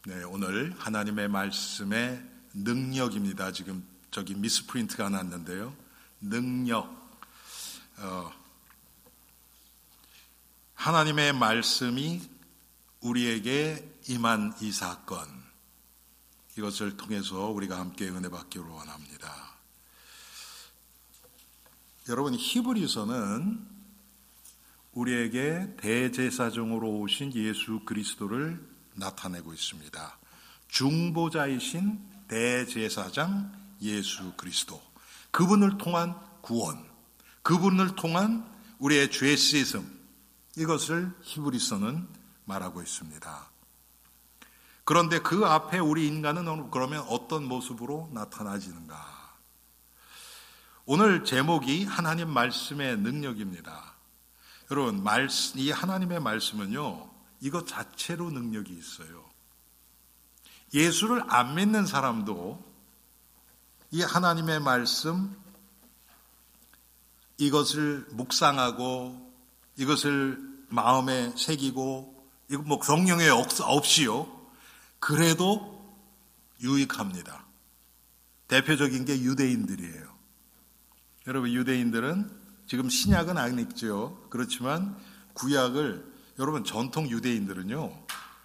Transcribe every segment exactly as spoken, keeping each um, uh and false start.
네, 오늘 하나님의 말씀의 능력입니다. 지금 저기 미스프린트가 났는데요. 능력. 어, 하나님의 말씀이 우리에게 임한 이 사건. 이것을 통해서 우리가 함께 은혜 받기를 원합니다. 여러분, 히브리서는 우리에게 대제사장으로 오신 예수 그리스도를 나타내고 있습니다. 중보자이신 대제사장 예수 그리스도, 그분을 통한 구원, 그분을 통한 우리의 죄 씻음, 이것을 히브리서는 말하고 있습니다. 그런데 그 앞에 우리 인간은 그러면 어떤 모습으로 나타나지는가? 오늘 제목이 하나님 말씀의 능력입니다. 여러분, 이 하나님의 말씀은요, 이것 자체로 능력이 있어요. 예수를 안 믿는 사람도 이 하나님의 말씀, 이것을 묵상하고 이것을 마음에 새기고, 이거 뭐 성령의 없이요, 그래도 유익합니다. 대표적인 게 유대인들이에요. 여러분, 유대인들은 지금 신약은 안 읽죠. 그렇지만 구약을, 여러분, 전통 유대인들은요,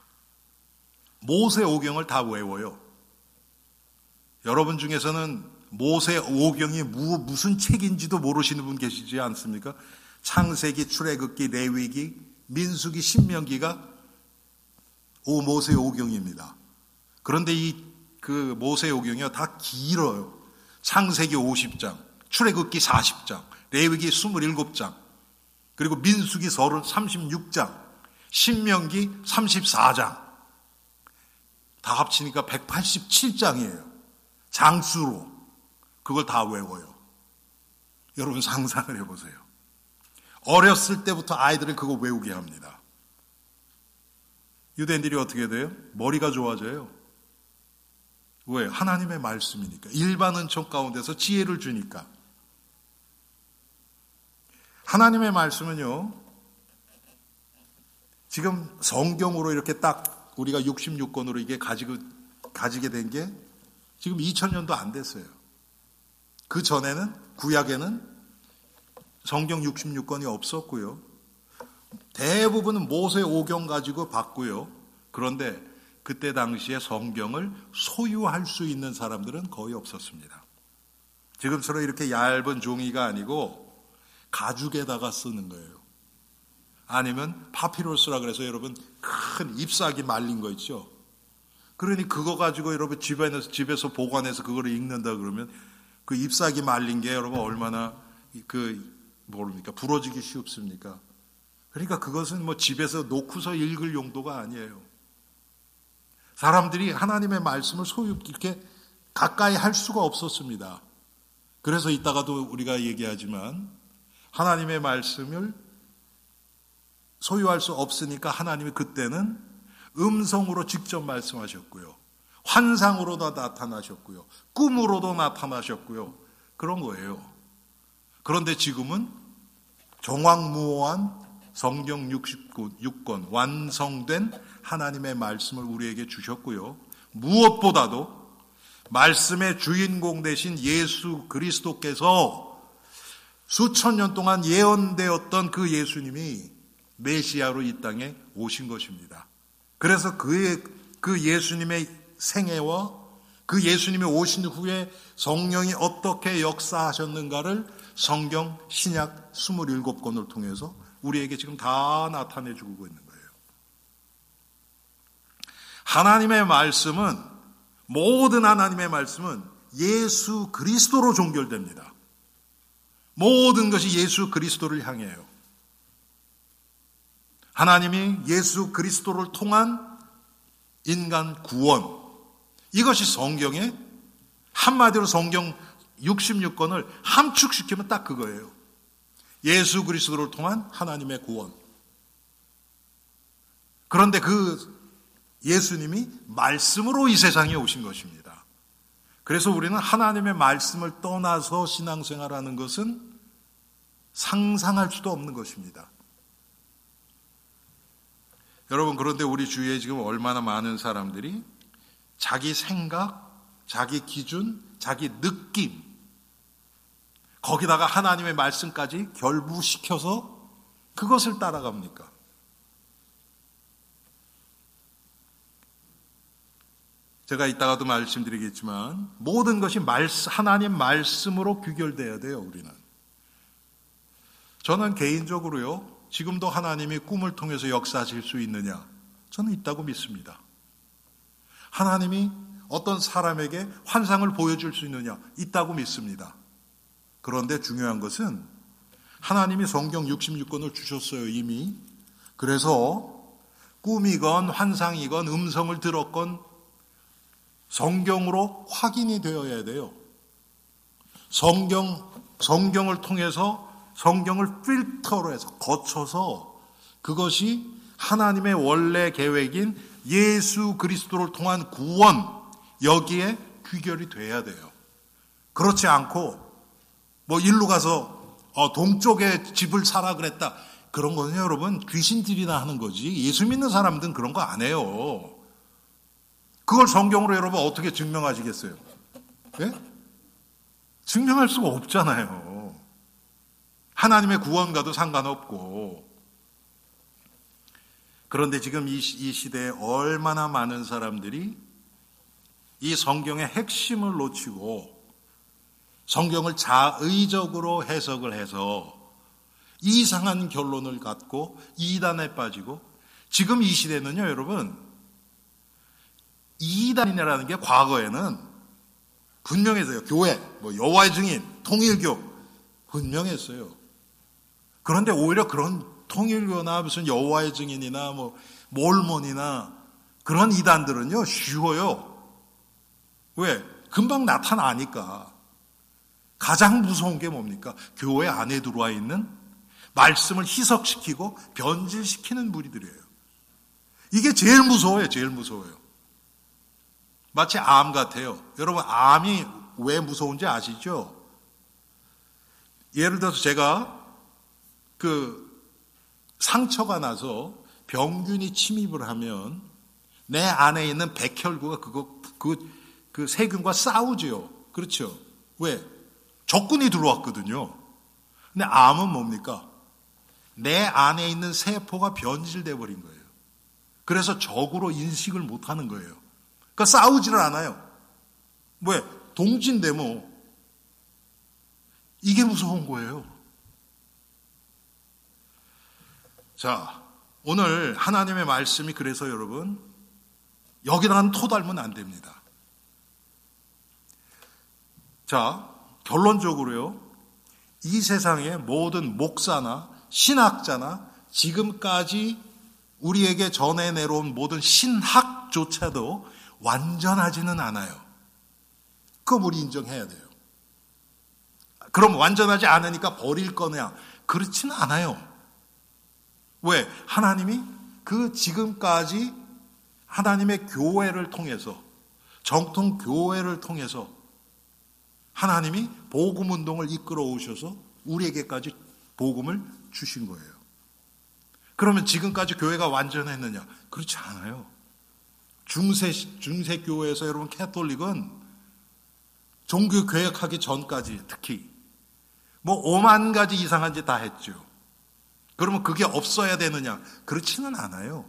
모세 오경을 다 외워요. 여러분 중에서는 모세 오경이 무슨 책인지도 모르시는 분 계시지 않습니까? 창세기, 출애굽기, 레위기, 민수기, 신명기가 오 모세 오경입니다. 그런데 이 그 모세 오경이요, 다 길어요. 창세기 오십 장, 출애굽기 사십 장, 레위기 이십칠 장, 그리고 민수기 삼십육 장, 신명기 삼십사 장, 다 합치니까 백팔십칠 장이에요. 장수로 그걸 다 외워요. 여러분, 상상을 해보세요. 어렸을 때부터 아이들을 그거 외우게 합니다. 유대인들이 어떻게 돼요? 머리가 좋아져요. 왜? 하나님의 말씀이니까. 일반 은총 가운데서 지혜를 주니까. 하나님의 말씀은요, 지금 성경으로 이렇게 딱 우리가 육십육 권으로 이게 가지고, 가지게 된 게 지금 이천 년도 안 됐어요. 그 전에는, 구약에는 성경 육십육 권이 없었고요. 대부분은 모세 오경 가지고 봤고요. 그런데 그때 당시에 성경을 소유할 수 있는 사람들은 거의 없었습니다. 지금처럼 이렇게 얇은 종이가 아니고 가죽에다가 쓰는 거예요. 아니면 파피루스라 그래서 여러분 큰 잎사귀 말린 거 있죠. 그러니 그거 가지고 여러분 집에서, 집에서 보관해서 그거를 읽는다 그러면 그 잎사귀 말린 게 여러분 얼마나 그 모릅니까? 부러지기 쉽습니까? 그러니까 그것은 뭐 집에서 놓고서 읽을 용도가 아니에요. 사람들이 하나님의 말씀을 소유 이렇게 가까이 할 수가 없었습니다. 그래서 이따가도 우리가 얘기하지만 하나님의 말씀을 소유할 수 없으니까 하나님이 그때는 음성으로 직접 말씀하셨고요. 환상으로도 나타나셨고요. 꿈으로도 나타나셨고요. 그런 거예요. 그런데 지금은 정확무오한 성경 육십육 권 완성된 하나님의 말씀을 우리에게 주셨고요. 무엇보다도 말씀의 주인공 되신 예수 그리스도께서 수천 년 동안 예언되었던 그 예수님이 메시아로 이 땅에 오신 것입니다. 그래서 그의, 그 예수님의 생애와 그 예수님이 오신 후에 성령이 어떻게 역사하셨는가를 성경 신약 이십칠 권을 통해서 우리에게 지금 다 나타내 주고 있는 거예요. 하나님의 말씀은, 모든 하나님의 말씀은 예수 그리스도로 종결됩니다. 모든 것이 예수 그리스도를 향해요. 하나님이 예수 그리스도를 통한 인간 구원, 이것이 성경의, 한마디로 성경 육십육 권을 함축시키면 딱 그거예요. 예수 그리스도를 통한 하나님의 구원. 그런데 그 예수님이 말씀으로 이 세상에 오신 것입니다. 그래서 우리는 하나님의 말씀을 떠나서 신앙생활하는 것은 상상할 수도 없는 것입니다. 여러분, 그런데 우리 주위에 지금 얼마나 많은 사람들이 자기 생각, 자기 기준, 자기 느낌, 거기다가 하나님의 말씀까지 결부시켜서 그것을 따라갑니까? 제가 이따가도 말씀드리겠지만 모든 것이 말씀, 하나님 말씀으로 귀결돼야 돼요. 우리는. 저는 개인적으로요, 지금도 하나님이 꿈을 통해서 역사하실 수 있느냐? 저는 있다고 믿습니다. 하나님이 어떤 사람에게 환상을 보여줄 수 있느냐? 있다고 믿습니다. 그런데 중요한 것은 하나님이 성경 육십육 권을 주셨어요, 이미. 그래서 꿈이건 환상이건 음성을 들었건 성경으로 확인이 되어야 돼요. 성경, 성경을 통해서 성경을 필터로 해서 거쳐서 그것이 하나님의 원래 계획인 예수 그리스도를 통한 구원, 여기에 귀결이 돼야 돼요. 그렇지 않고 뭐 일로 가서 어, 동쪽에 집을 사라 그랬다. 그런 거는 여러분 귀신들이나 하는 거지. 예수 믿는 사람들은 그런 거 안 해요. 그걸 성경으로 여러분 어떻게 증명하시겠어요? 예? 증명할 수가 없잖아요. 하나님의 구원과도 상관없고. 그런데 지금 이, 이 시대에 얼마나 많은 사람들이 이 성경의 핵심을 놓치고 성경을 자의적으로 해석을 해서 이상한 결론을 갖고 이단에 빠지고, 지금 이 시대는요, 여러분, 이단이라는 게 과거에는 분명했어요. 교회, 뭐 여호와의 증인, 통일교 분명했어요. 그런데 오히려 그런 통일교나 무슨 여호와의 증인이나 뭐 몰몬이나 그런 이단들은요 쉬워요. 왜? 금방 나타나니까. 가장 무서운 게 뭡니까? 교회 안에 들어와 있는 말씀을 희석시키고 변질시키는 무리들이에요. 이게 제일 무서워요. 제일 무서워요. 마치 암 같아요. 여러분, 암이 왜 무서운지 아시죠? 예를 들어서 제가 그 상처가 나서 병균이 침입을 하면 내 안에 있는 백혈구가 그거 그, 그 세균과 싸우지요. 그렇죠? 왜? 적군이 들어왔거든요. 근데 암은 뭡니까? 내 안에 있는 세포가 변질돼 버린 거예요. 그래서 적으로 인식을 못 하는 거예요. 그러니까 싸우지를 않아요. 왜? 동진데 뭐. 이게 무서운 거예요. 자, 오늘 하나님의 말씀이 그래서 여러분, 여기다가는 토 달면 안 됩니다. 자, 결론적으로요, 이 세상의 모든 목사나 신학자나 지금까지 우리에게 전해 내려온 모든 신학조차도 완전하지는 않아요. 그거 우리 인정해야 돼요. 그럼 완전하지 않으니까 버릴 거냐? 그렇지는 않아요. 왜? 하나님이 그 지금까지 하나님의 교회를 통해서, 정통 교회를 통해서 하나님이 복음 운동을 이끌어 오셔서 우리에게까지 복음을 주신 거예요. 그러면 지금까지 교회가 완전했느냐? 그렇지 않아요. 중세, 중세 교회에서 여러분 캐톨릭은 종교 개혁하기 전까지 특히 뭐 오만 가지 이상한 짓 다 했죠. 그러면 그게 없어야 되느냐? 그렇지는 않아요.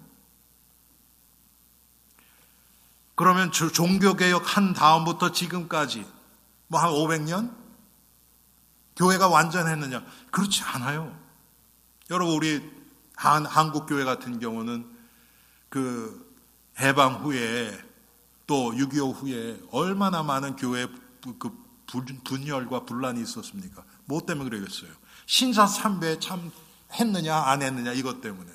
그러면 종교개혁 한 다음부터 지금까지 뭐 한 오백 년? 교회가 완전했느냐? 그렇지 않아요. 여러분, 우리 한, 한국교회 같은 경우는 그 해방 후에 또 육이오 후에 얼마나 많은 교회 그 분열과 분란이 있었습니까? 뭐 때문에 그러겠어요? 신사참배 참 했느냐 안 했느냐 이것 때문에.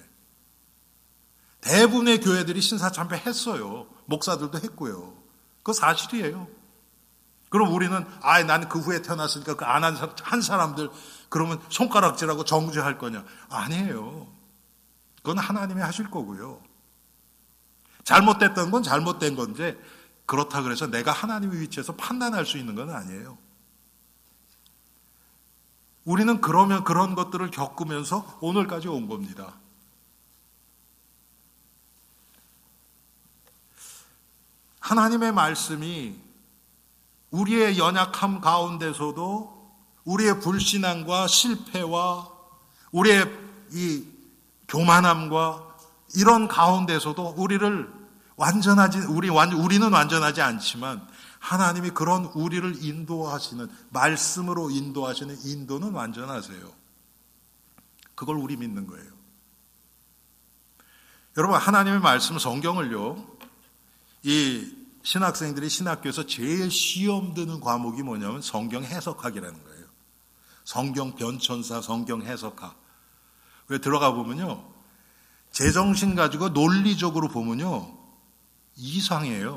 대부분의 교회들이 신사참배 했어요. 목사들도 했고요. 그거 사실이에요. 그럼 우리는 아, 나는 그 후에 태어났으니까 그 안 한 사람들 그러면 손가락질하고 정죄할 거냐? 아니에요. 그건 하나님이 하실 거고요. 잘못됐던 건 잘못된 건데 그렇다 그래서 내가 하나님의 위치에서 판단할 수 있는 건 아니에요. 우리는 그러면 그런 것들을 겪으면서 오늘까지 온 겁니다. 하나님의 말씀이 우리의 연약함 가운데서도 우리의 불신앙과 실패와 우리의 이 교만함과 이런 가운데서도 우리를 완전하지, 우리, 우리는 완전하지 않지만 하나님이 그런 우리를 인도하시는, 말씀으로 인도하시는 인도는 완전하세요. 그걸 우리 믿는 거예요. 여러분, 하나님의 말씀 성경을요, 이 신학생들이 신학교에서 제일 시험 드는 과목이 뭐냐면 성경 해석학이라는 거예요. 성경 변천사, 성경 해석학. 왜 들어가 보면요, 제정신 가지고 논리적으로 보면요, 이상해요.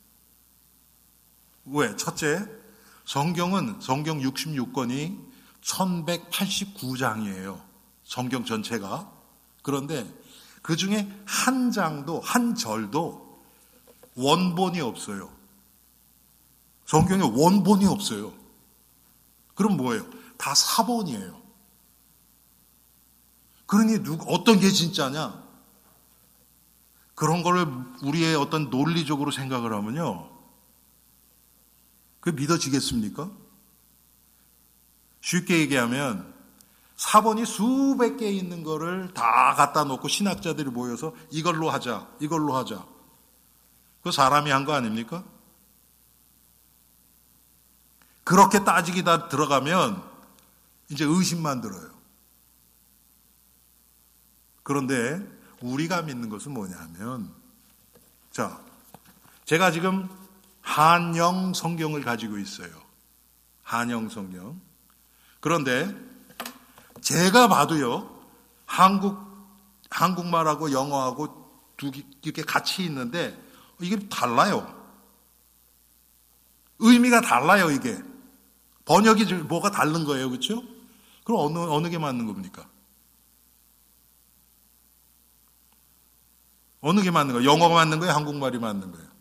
왜? 첫째, 성경은 성경 육십육 권이 천백팔십구 장이에요. 성경 전체가. 그런데 그 중에 한 장도, 한 절도 원본이 없어요. 성경에 원본이 없어요. 그럼 뭐예요? 다 사본이에요. 그러니 누구, 어떤 게 진짜냐? 그런 거를 우리의 어떤 논리적으로 생각을 하면요, 그게 믿어지겠습니까? 쉽게 얘기하면 사본이 수백 개 있는 거를 다 갖다 놓고 신학자들이 모여서 이걸로 하자, 이걸로 하자. 그 사람이 한 거 아닙니까? 그렇게 따지기 다 들어가면 이제 의심만 들어요. 그런데 우리가 믿는 것은 뭐냐면, 자, 제가 지금 한영 성경을 가지고 있어요. 한영 성경. 그런데 제가 봐도요, 한국, 한국말하고 영어하고 두 개, 이렇게 같이 있는데, 이게 달라요. 의미가 달라요, 이게. 번역이 뭐가 다른 거예요, 그렇죠? 그럼 어느, 어느 게 맞는 겁니까? 어느 게 맞는 거예요? 영어가 맞는 거예요? 한국말이 맞는 거예요?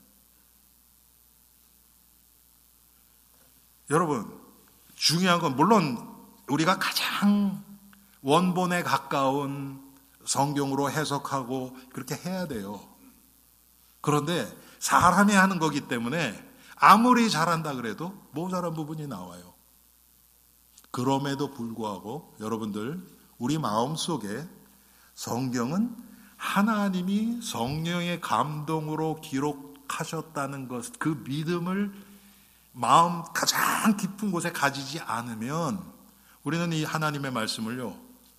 여러분, 중요한 건 물론 우리가 가장 원본에 가까운 성경으로 해석하고 그렇게 해야 돼요. 그런데 사람이 하는 거기 때문에 아무리 잘한다 그래도 모자란 부분이 나와요. 그럼에도 불구하고 여러분들, 우리 마음속에 성경은 하나님이 성령의 감동으로 기록하셨다는 것, 그 믿음을 마음 가장 깊은 곳에 가지지 않으면 우리는 이 하나님의 말씀을요,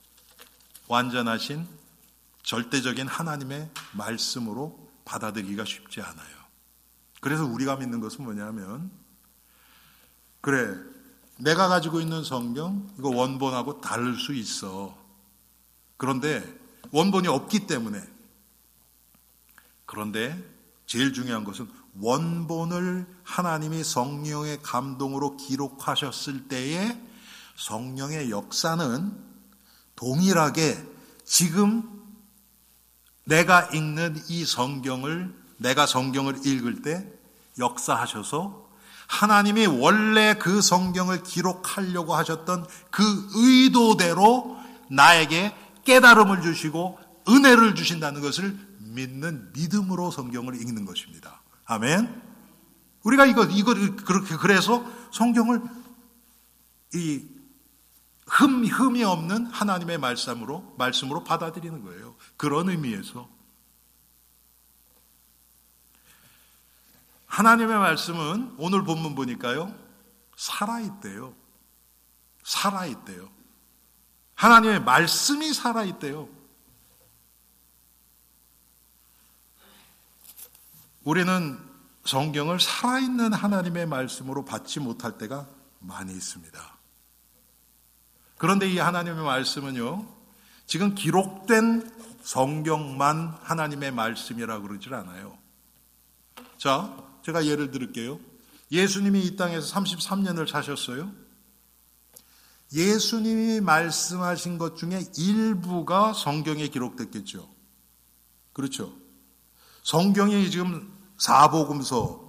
완전하신 절대적인 하나님의 말씀으로 받아들이기가 쉽지 않아요. 그래서 우리가 믿는 것은 뭐냐면, 그래, 내가 가지고 있는 성경, 이거 원본하고 다를 수 있어. 그런데 원본이 없기 때문에, 그런데 제일 중요한 것은 원본을 하나님이 성령의 감동으로 기록하셨을 때에 성령의 역사는 동일하게 지금 내가 읽는 이 성경을, 내가 성경을 읽을 때 역사하셔서 하나님이 원래 그 성경을 기록하려고 하셨던 그 의도대로 나에게 깨달음을 주시고 은혜를 주신다는 것을 믿는 믿음으로 성경을 읽는 것입니다. 아멘. 우리가 이거 이거 그렇게 그래서 성경을 이 흠, 흠이 없는 하나님의 말씀으로 말씀으로 받아들이는 거예요. 그런 의미에서 하나님의 말씀은 오늘 본문 보니까요, 살아있대요. 살아있대요. 하나님의 말씀이 살아있대요. 우리는 성경을 살아있는 하나님의 말씀으로 받지 못할 때가 많이 있습니다. 그런데 이 하나님의 말씀은요, 지금 기록된 성경만 하나님의 말씀이라고 그러질 않아요. 자, 제가 예를 들을게요. 예수님이 이 땅에서 삼십삼 년을 사셨어요. 예수님이 말씀하신 것 중에 일부가 성경에 기록됐겠죠. 그렇죠. 성경이 지금 사복음서,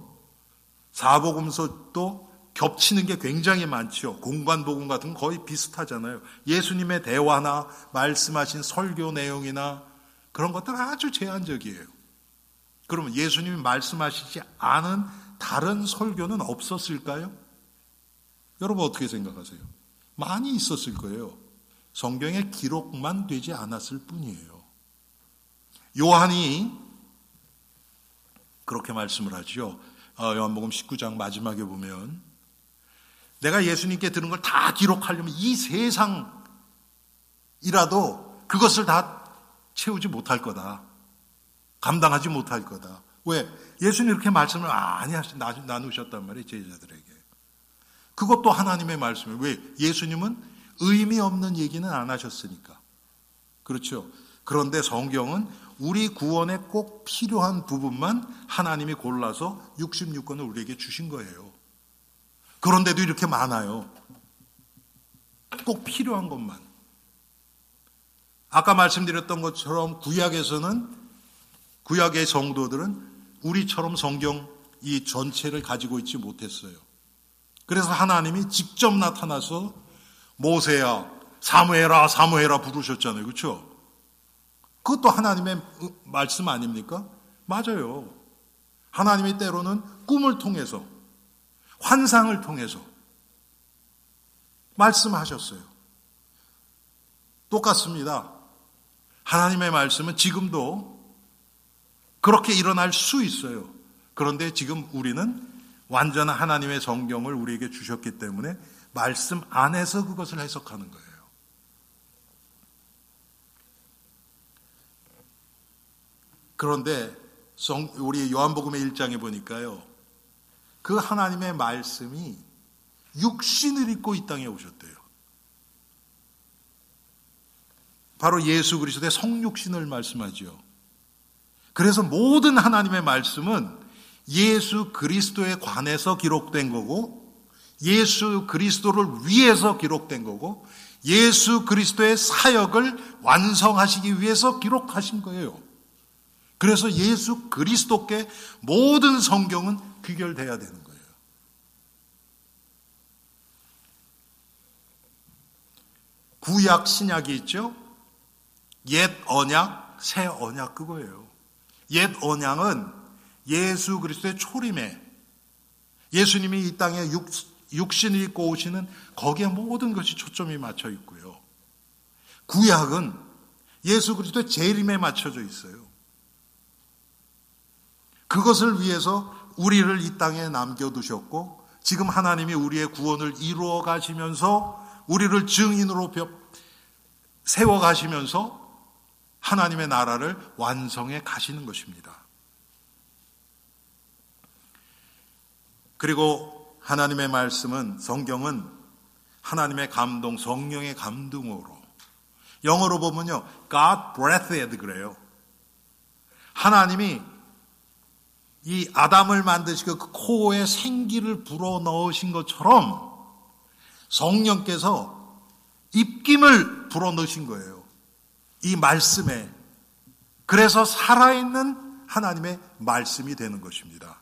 사복음서도 겹치는 게 굉장히 많죠. 공관복음 같은 건 거의 비슷하잖아요. 예수님의 대화나 말씀하신 설교 내용이나 그런 것들은 아주 제한적이에요. 그러면 예수님이 말씀하시지 않은 다른 설교는 없었을까요? 여러분 어떻게 생각하세요? 많이 있었을 거예요. 성경에 기록만 되지 않았을 뿐이에요. 요한이 그렇게 말씀을 하죠. 요한복음 십구 장 마지막에 보면 내가 예수님께 들은 걸 다 기록하려면 이 세상이라도 그것을 다 채우지 못할 거다. 감당하지 못할 거다. 왜? 예수님 이렇게 말씀을 많이 나누셨단 말이에요. 제자들에게. 그것도 하나님의 말씀이에요. 왜? 예수님은 의미 없는 얘기는 안 하셨으니까. 그렇죠. 그런데 성경은 우리 구원에 꼭 필요한 부분만 하나님이 골라서 육십육 권을 우리에게 주신 거예요. 그런데도 이렇게 많아요. 꼭 필요한 것만. 아까 말씀드렸던 것처럼 구약에서는 구약의 성도들은 우리처럼 성경 이 전체를 가지고 있지 못했어요. 그래서 하나님이 직접 나타나서 모세야, 사무엘아, 사무엘아 부르셨잖아요. 그렇죠? 그것도 하나님의 말씀 아닙니까? 맞아요. 하나님이 때로는 꿈을 통해서, 환상을 통해서 말씀하셨어요. 똑같습니다. 하나님의 말씀은 지금도 그렇게 일어날 수 있어요. 그런데 지금 우리는 완전한 하나님의 성경을 우리에게 주셨기 때문에 말씀 안에서 그것을 해석하는 거예요. 그런데 우리 요한복음의 일 장에 보니까요. 그 하나님의 말씀이 육신을 입고 이 땅에 오셨대요. 바로 예수 그리스도의 성육신을 말씀하죠. 그래서 모든 하나님의 말씀은 예수 그리스도에 관해서 기록된 거고 예수 그리스도를 위해서 기록된 거고 예수 그리스도의 사역을 완성하시기 위해서 기록하신 거예요. 그래서 예수 그리스도께 모든 성경은 귀결돼야 되는 거예요. 구약 신약이 있죠. 옛 언약, 새 언약 그거예요. 옛 언약은 예수 그리스도의 초림에 예수님이 이 땅에 육, 육신을 입고 오시는 거기에 모든 것이 초점이 맞춰 있고요. 구약은 예수 그리스도의 재림에 맞춰져 있어요. 그것을 위해서 우리를 이 땅에 남겨두셨고 지금 하나님이 우리의 구원을 이루어 가시면서 우리를 증인으로 세워 가시면서 하나님의 나라를 완성해 가시는 것입니다. 그리고 하나님의 말씀은 성경은 하나님의 감동, 성령의 감동으로 영어로 보면요. God breathed 그래요. 하나님이 이 아담을 만드시고 그 코에 생기를 불어넣으신 것처럼 성령께서 입김을 불어넣으신 거예요. 이 말씀에. 그래서 살아있는 하나님의 말씀이 되는 것입니다.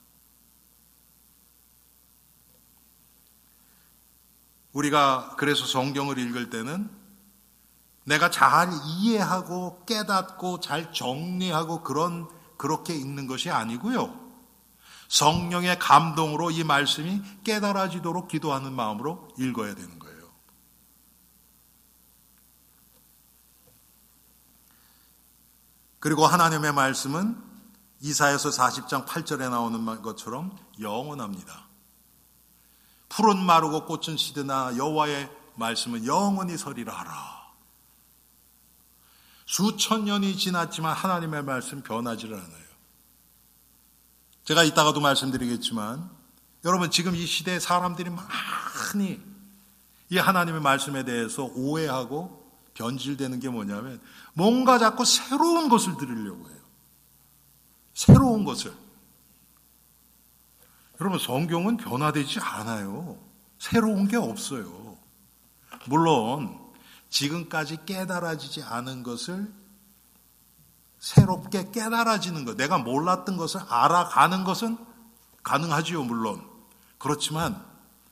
우리가 그래서 성경을 읽을 때는 내가 잘 이해하고 깨닫고 잘 정리하고 그런 그렇게 읽는 것이 아니고요. 성령의 감동으로 이 말씀이 깨달아지도록 기도하는 마음으로 읽어야 되는 거예요. 그리고 하나님의 말씀은 이사야서 사십 장 팔 절에 나오는 것처럼 영원합니다. 푸른 마르고 꽃은 시드나 여호와의 말씀은 영원히 서리라 하라. 수천 년이 지났지만 하나님의 말씀 변하지를 않아요. 제가 이따가도 말씀드리겠지만 여러분 지금 이 시대에 사람들이 많이 이 하나님의 말씀에 대해서 오해하고 변질되는 게 뭐냐면 뭔가 자꾸 새로운 것을 들으려고 해요. 새로운 것을. 여러분 성경은 변화되지 않아요. 새로운 게 없어요. 물론 지금까지 깨달아지지 않은 것을 새롭게 깨달아지는 것, 내가 몰랐던 것을 알아가는 것은 가능하지요, 물론. 그렇지만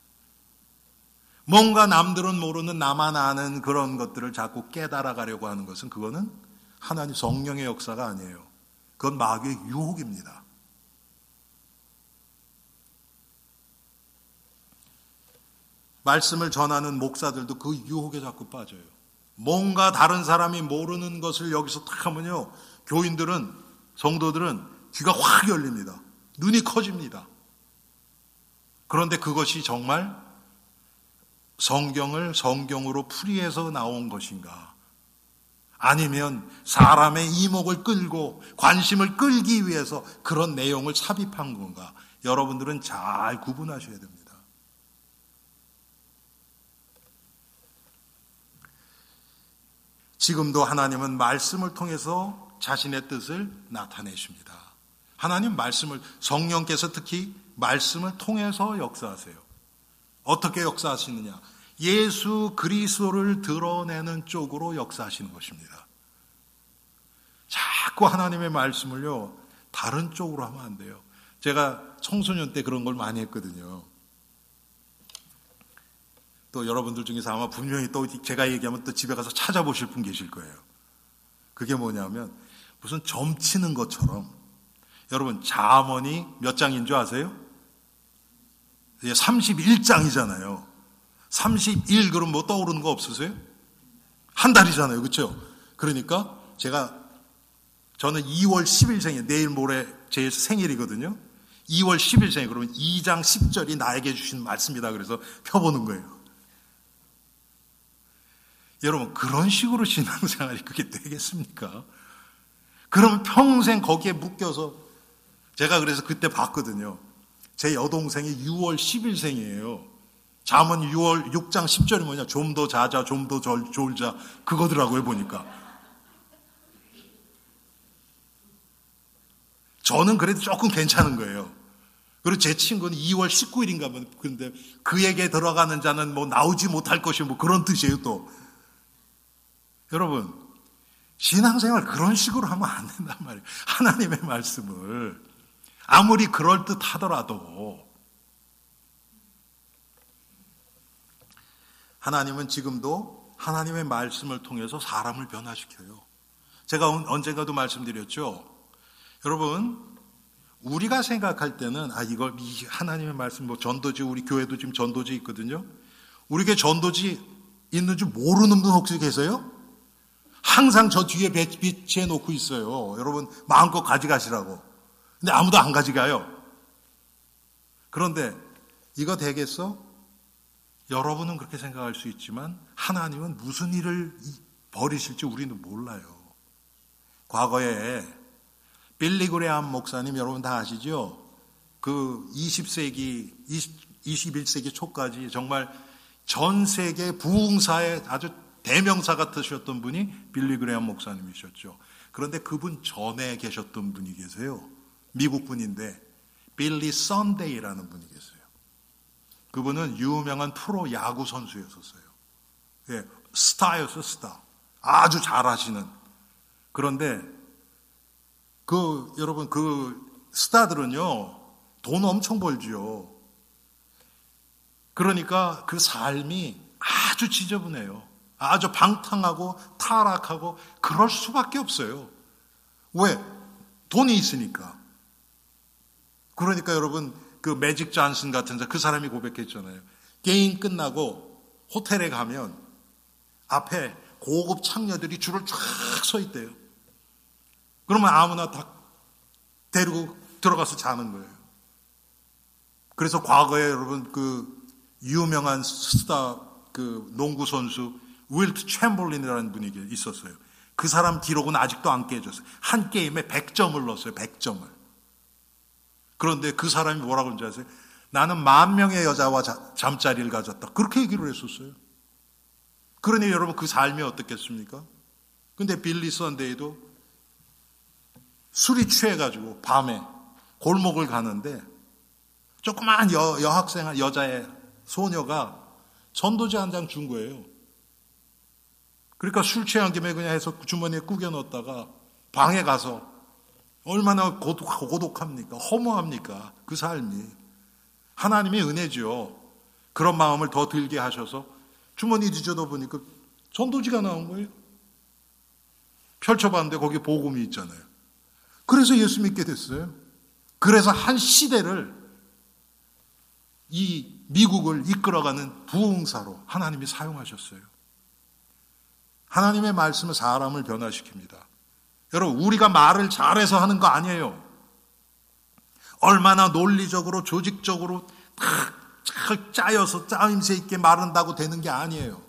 뭔가 남들은 모르는 나만 아는 그런 것들을 자꾸 깨달아가려고 하는 것은 그거는 하나님 성령의 역사가 아니에요. 그건 마귀의 유혹입니다. 말씀을 전하는 목사들도 그 유혹에 자꾸 빠져요. 뭔가 다른 사람이 모르는 것을 여기서 딱 하면요, 교인들은, 성도들은 귀가 확 열립니다. 눈이 커집니다. 그런데 그것이 정말 성경을 성경으로 풀이해서 나온 것인가? 아니면 사람의 이목을 끌고 관심을 끌기 위해서 그런 내용을 삽입한 건가? 여러분들은 잘 구분하셔야 됩니다. 지금도 하나님은 말씀을 통해서 자신의 뜻을 나타내십니다. 하나님 말씀을, 성령께서 특히 말씀을 통해서 역사하세요. 어떻게 역사하시느냐? 예수 그리스도를 드러내는 쪽으로 역사하시는 것입니다. 자꾸 하나님의 말씀을요, 다른 쪽으로 하면 안 돼요. 제가 청소년 때 그런 걸 많이 했거든요. 또 여러분들 중에서 아마 분명히 또 제가 얘기하면 또 집에 가서 찾아보실 분 계실 거예요. 그게 뭐냐면 무슨 점치는 것처럼, 여러분 잠언이 몇 장인 줄 아세요? 삼십일 장이잖아요. 삼십일 그럼 뭐 떠오르는 거 없으세요? 한 달이잖아요. 그렇죠? 그러니까 제가 저는 이월 십일생이에요. 내일 모레 제 생일이거든요. 이월 십일생이 그러면 이 장 십 절이 나에게 주신 말씀이다. 그래서 펴보는 거예요. 여러분 그런 식으로 신앙생활이 그게 되겠습니까? 그러면 평생 거기에 묶여서, 제가 그래서 그때 봤거든요. 제 여동생이 유월 십일생이에요. 잠언 유월 육 장 십 절이 뭐냐? 좀 더 자자, 좀 더 졸자. 그거더라고요, 보니까. 저는 그래도 조금 괜찮은 거예요. 그리고 제 친구는 이월 십구일인가 뭐, 근데 그에게 들어가는 자는 뭐 나오지 못할 것이 뭐 그런 뜻이에요, 또. 여러분, 신앙생활 그런 식으로 하면 안 된단 말이에요. 하나님의 말씀을 아무리 그럴듯 하더라도 하나님은 지금도 하나님의 말씀을 통해서 사람을 변화시켜요. 제가 언젠가도 말씀드렸죠. 여러분, 우리가 생각할 때는 아 이걸 이 하나님의 말씀, 뭐 전도지, 우리 교회도 지금 전도지 있거든요. 우리게 전도지 있는 줄 모르는 분 혹시 계세요? 항상 저 뒤에 비치해 놓고 있어요. 여러분 마음껏 가져가시라고. 근데 아무도 안 가져가요. 그런데 이거 되겠어? 여러분은 그렇게 생각할 수 있지만 하나님은 무슨 일을 벌이실지 우리는 몰라요. 과거에 빌리 그레함 목사님 여러분 다 아시죠? 그 이십 세기, 이십일 세기 초까지 정말 전 세계 부흥사의 아주 대명사 같으셨던 분이 빌리 그레함 목사님이셨죠. 그런데 그분 전에 계셨던 분이 계세요. 미국 분인데 빌리 선데이라는 분이 계세요. 그분은 유명한 프로 야구 선수였었어요. 예, 스타였어요, 스타. 아주 잘하시는. 그런데 그 여러분 그 스타들은요 돈 엄청 벌지요. 그러니까 그 삶이 아주 지저분해요. 아주 방탕하고 타락하고 그럴 수밖에 없어요. 왜? 돈이 있으니까. 그러니까 여러분 그 매직 존슨 같은 그 사람이 고백했잖아요. 게임 끝나고 호텔에 가면 앞에 고급 창녀들이 줄을 쫙 서 있대요. 그러면 아무나 다 데리고 들어가서 자는 거예요. 그래서 과거에 여러분 그 유명한 스타 그 농구 선수 윌트 챔벌린이라는 분이 있었어요. 그 사람 기록은 아직도 안 깨졌어요. 한 게임에 백 점을 넣었어요. 백 점을. 그런데 그 사람이 뭐라고 그런지 아세요? 나는 만 명의 여자와 자, 잠자리를 가졌다. 그렇게 얘기를 했었어요. 그러니 여러분 그 삶이 어떻겠습니까? 근데 빌리 선데이도 술이 취해가지고 밤에 골목을 가는데 조그만 여, 여학생, 여자의 소녀가 전도지 한 장 준 거예요. 그러니까 술 취한 김에 그냥 해서 주머니에 구겨 넣었다가 방에 가서 얼마나 고독, 고독합니까? 허무합니까? 그 삶이. 하나님의 은혜죠. 그런 마음을 더 들게 하셔서 주머니 뒤져다 보니까 전도지가 나온 거예요. 펼쳐봤는데 거기 복음이 있잖아요. 그래서 예수 믿게 됐어요. 그래서 한 시대를 이 미국을 이끌어가는 부흥사로 하나님이 사용하셨어요. 하나님의 말씀은 사람을 변화시킵니다. 여러분, 우리가 말을 잘해서 하는 거 아니에요. 얼마나 논리적으로 조직적으로 딱 짜여서 짜임새 있게 말한다고 되는 게 아니에요.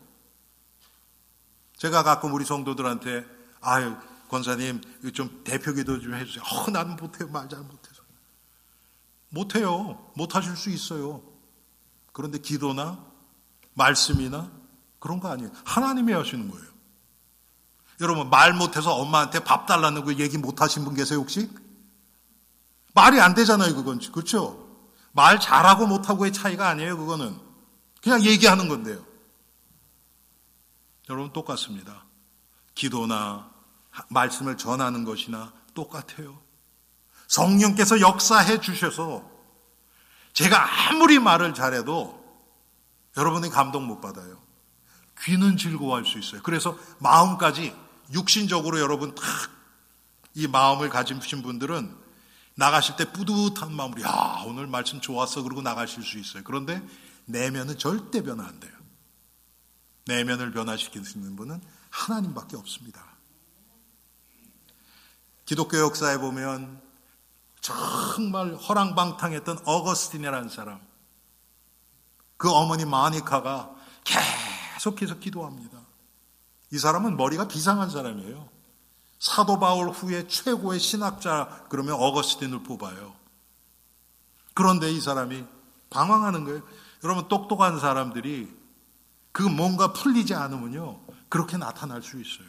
제가 가끔 우리 성도들한테 아유 권사님 좀 대표기도 좀 해주세요. 어, 나는 못해요. 말 잘 못해서. 못해요. 못하실 수 있어요. 그런데 기도나 말씀이나 그런 거 아니에요. 하나님이 하시는 거예요. 여러분, 말 못해서 엄마한테 밥 달라는 거 얘기 못하신 분 계세요 혹시? 말이 안 되잖아요 그건. 그렇죠? 말 잘하고 못하고의 차이가 아니에요 그거는. 그냥 얘기하는 건데요. 여러분, 똑같습니다. 기도나 말씀을 전하는 것이나 똑같아요. 성령께서 역사해 주셔서 제가 아무리 말을 잘해도 여러분이 감동 못 받아요. 귀는 즐거워할 수 있어요. 그래서 마음까지 육신적으로 여러분 딱 이 마음을 가지신 분들은 나가실 때 뿌듯한 마음으로 야 오늘 말씀 좋았어 그러고 나가실 수 있어요. 그런데 내면은 절대 변화 안 돼요. 내면을 변화시킬 수 있는 분은 하나님밖에 없습니다. 기독교 역사에 보면 정말 허랑방탕했던 어거스틴이라는 사람, 그 어머니 마니카가 계속해서 기도합니다. 이 사람은 머리가 비상한 사람이에요. 사도 바울 후에 최고의 신학자 그러면 어거스틴을 뽑아요. 그런데 이 사람이 방황하는 거예요. 여러분, 똑똑한 사람들이 그 뭔가 풀리지 않으면요 그렇게 나타날 수 있어요.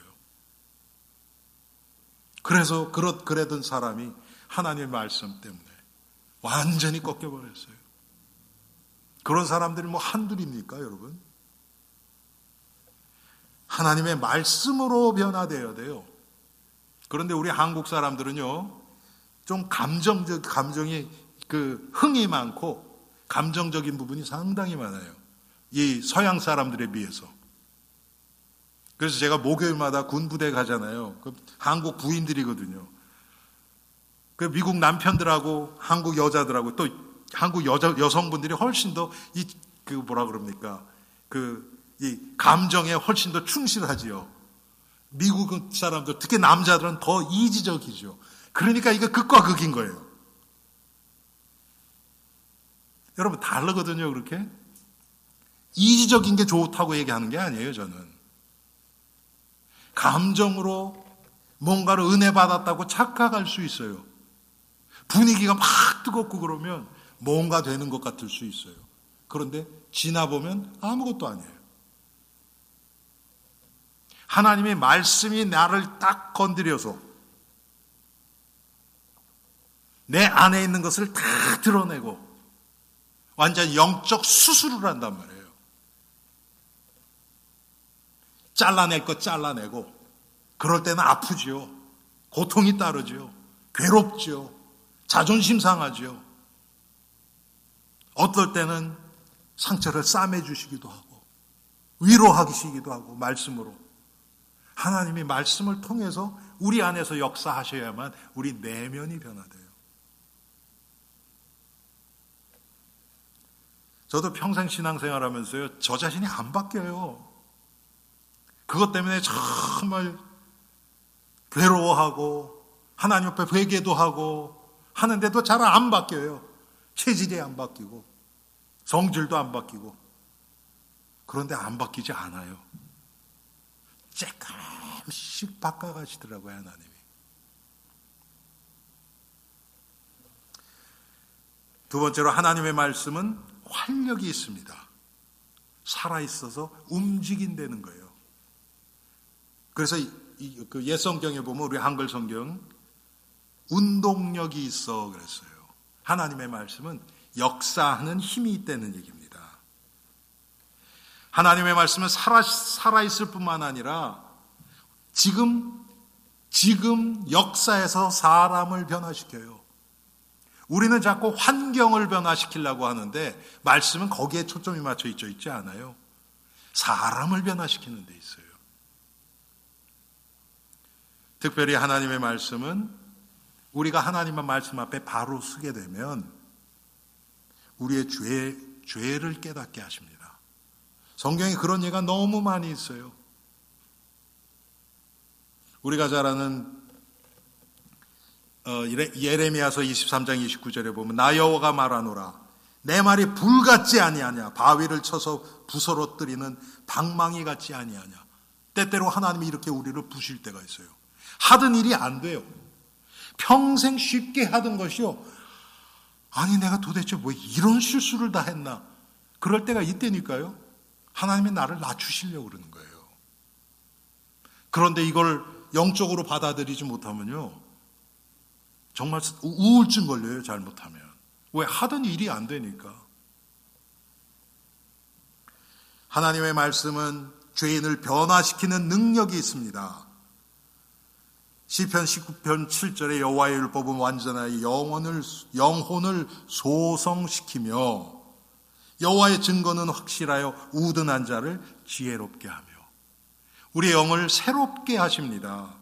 그래서 그렇 그랬던 사람이 하나님의 말씀 때문에 완전히 꺾여버렸어요. 그런 사람들이 뭐 한둘입니까 여러분? 하나님의 말씀으로 변화되어야 돼요. 그런데 우리 한국 사람들은요 좀 감정적 감정이 그 흥이 많고 감정적인 부분이 상당히 많아요. 이 서양 사람들에 비해서. 그래서 제가 목요일마다 군부대 가잖아요. 그 한국 부인들이거든요. 그 미국 남편들하고 한국 여자들하고 또 한국 여자 여성분들이 훨씬 더 이 그 뭐라 그럽니까? 그 이 감정에 훨씬 더 충실하지요. 미국 사람들 특히 남자들은 더 이지적이죠. 그러니까 이게 극과 극인 거예요. 여러분 다르거든요, 그렇게. 이지적인 게 좋다고 얘기하는 게 아니에요, 저는. 감정으로 뭔가를 은혜 받았다고 착각할 수 있어요. 분위기가 막 뜨겁고 그러면 뭔가 되는 것 같을 수 있어요. 그런데 지나보면 아무것도 아니에요. 하나님의 말씀이 나를 딱 건드려서 내 안에 있는 것을 다 드러내고 완전 영적 수술을 한단 말이에요. 잘라낼 것 잘라내고 그럴 때는 아프지요. 고통이 따르지요. 괴롭지요. 자존심 상하지요. 어떨 때는 상처를 싸매주시기도 하고 위로하시기도 하고 말씀으로. 하나님이 말씀을 통해서 우리 안에서 역사하셔야만 우리 내면이 변화돼요. 저도 평생 신앙생활 하면서요 저 자신이 안 바뀌어요. 그것 때문에 정말 괴로워하고 하나님 앞에 회개도 하고 하는데도 잘 안 바뀌어요. 체질이 안 바뀌고 성질도 안 바뀌고. 그런데 안 바뀌지 않아요. 조금씩 바꿔가시더라고요, 하나님이. 두 번째로 하나님의 말씀은 활력이 있습니다. 살아있어서 움직인다는 거예요. 그래서 이, 이, 그 옛 성경에 보면 우리 한글 성경 운동력이 있어 그랬어요. 하나님의 말씀은 역사하는 힘이 있다는 얘기입니다. 하나님의 말씀은 살아, 살아있을 뿐만 아니라 지금, 지금 역사에서 사람을 변화시켜요. 우리는 자꾸 환경을 변화시키려고 하는데 말씀은 거기에 초점이 맞춰 있죠, 있지 않아요? 사람을 변화시키는 데 있어요. 특별히 하나님의 말씀은 우리가 하나님의 말씀 앞에 바로 서게 되면 우리의 죄, 죄를 깨닫게 하십니다. 성경에 그런 예가 너무 많이 있어요. 우리가 잘 아는 어, 예레미야서 이십삼 장 이십구 절에 보면 나 여호와가 말하노라 내 말이 불 같지 아니하냐 바위를 쳐서 부서러뜨리는 방망이 같지 아니하냐. 때때로 하나님이 이렇게 우리를 부실 때가 있어요. 하던 일이 안 돼요. 평생 쉽게 하던 것이요. 아니 내가 도대체 뭐 이런 실수를 다 했나. 그럴 때가 있다니까요. 하나님이 나를 낮추시려고 그러는 거예요. 그런데 이걸 영적으로 받아들이지 못하면요. 정말 우울증 걸려요. 잘못하면. 왜? 하던 일이 안 되니까. 하나님의 말씀은 죄인을 변화시키는 능력이 있습니다. 시편 십구 편 칠 절에 여호와의 율법은 완전하여 영혼을, 영혼을 소성시키며 여호와의 증거는 확실하여 우둔한 자를 지혜롭게 하며 우리의 영을 새롭게 하십니다.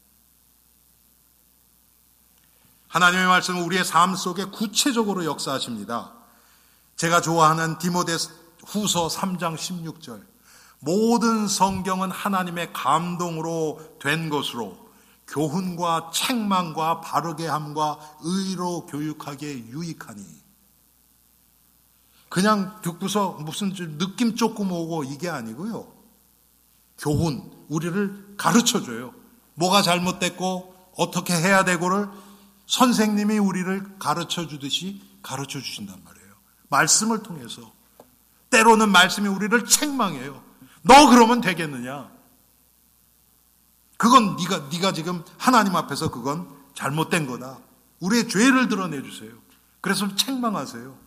하나님의 말씀은 우리의 삶 속에 구체적으로 역사하십니다. 제가 좋아하는 디모데후서 삼 장 십육 절 모든 성경은 하나님의 감동으로 된 것으로 교훈과 책망과 바르게 함과 의로 교육하기에 유익하니 그냥 듣고서 무슨 느낌 조금 오고 이게 아니고요. 교훈, 우리를 가르쳐줘요. 뭐가 잘못됐고 어떻게 해야 되고를 선생님이 우리를 가르쳐주듯이 가르쳐주신단 말이에요. 말씀을 통해서. 때로는 말씀이 우리를 책망해요. 너 그러면 되겠느냐? 그건 네가 네가 지금 하나님 앞에서 그건 잘못된 거다. 우리의 죄를 드러내 주세요. 그래서 책망하세요.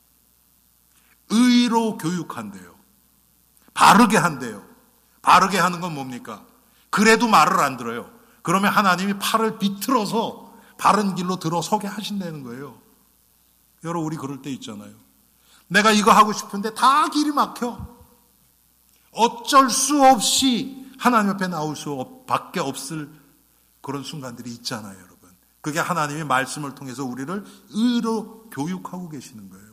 의로 교육한대요. 바르게 한대요. 바르게 하는 건 뭡니까? 그래도 말을 안 들어요. 그러면 하나님이 팔을 비틀어서 바른 길로 들어서게 하신다는 거예요. 여러분 우리 그럴 때 있잖아요. 내가 이거 하고 싶은데 다 길이 막혀. 어쩔 수 없이 하나님 앞에 나올 수 없, 밖에 없을 그런 순간들이 있잖아요, 여러분. 그게 하나님의 말씀을 통해서 우리를 의로 교육하고 계시는 거예요.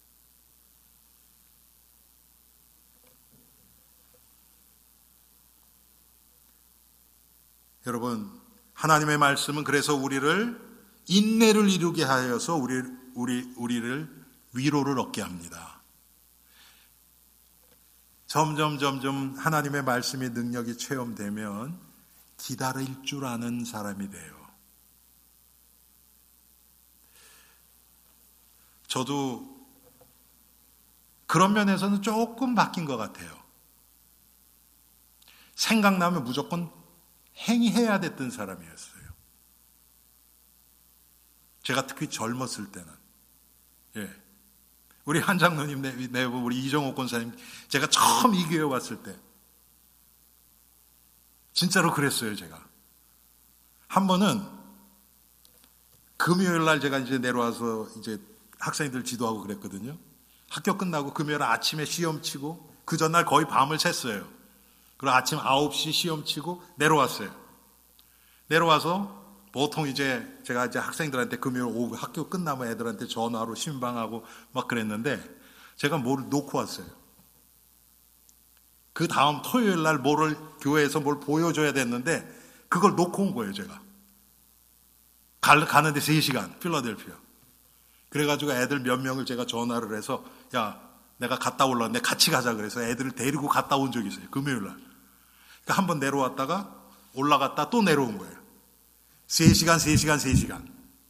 여러분, 하나님의 말씀은 그래서 우리를 인내를 이루게 하여서 우리, 우리, 우리를 위로를 얻게 합니다. 점점 점점 하나님의 말씀의 능력이 체험되면 기다릴 줄 아는 사람이 돼요. 저도 그런 면에서는 조금 바뀐 것 같아요. 생각나면 무조건 행해야 됐던 사람이었어요. 제가 특히 젊었을 때는. 예. 우리 한장로님, 내, 우리 이정옥 권사님, 제가 처음 이 교회 왔을 때, 진짜로 그랬어요, 제가. 한 번은, 금요일 날 제가 이제 내려와서 이제 학생들 지도하고 그랬거든요. 학교 끝나고 금요일 아침에 시험 치고, 그 전날 거의 밤을 샜어요. 그리고 아침 아홉 시 시험 치고 내려왔어요. 내려와서, 보통 이제 제가 이제 학생들한테 금요일 오후 학교 끝나면 애들한테 전화로 신방하고 막 그랬는데 제가 뭘 놓고 왔어요. 그 다음 토요일 날 뭐를 교회에서 뭘 보여줘야 됐는데 그걸 놓고 온 거예요, 제가. 가는데 세 시간, 필라델피아. 그래가지고 애들 몇 명을 제가 전화를 해서 야, 내가 갔다 올라왔는데 같이 가자 그래서 애들을 데리고 갔다 온 적이 있어요, 금요일 날. 그러니까 한번 내려왔다가 올라갔다 또 내려온 거예요. 세 시간, 세 시간, 세 시간.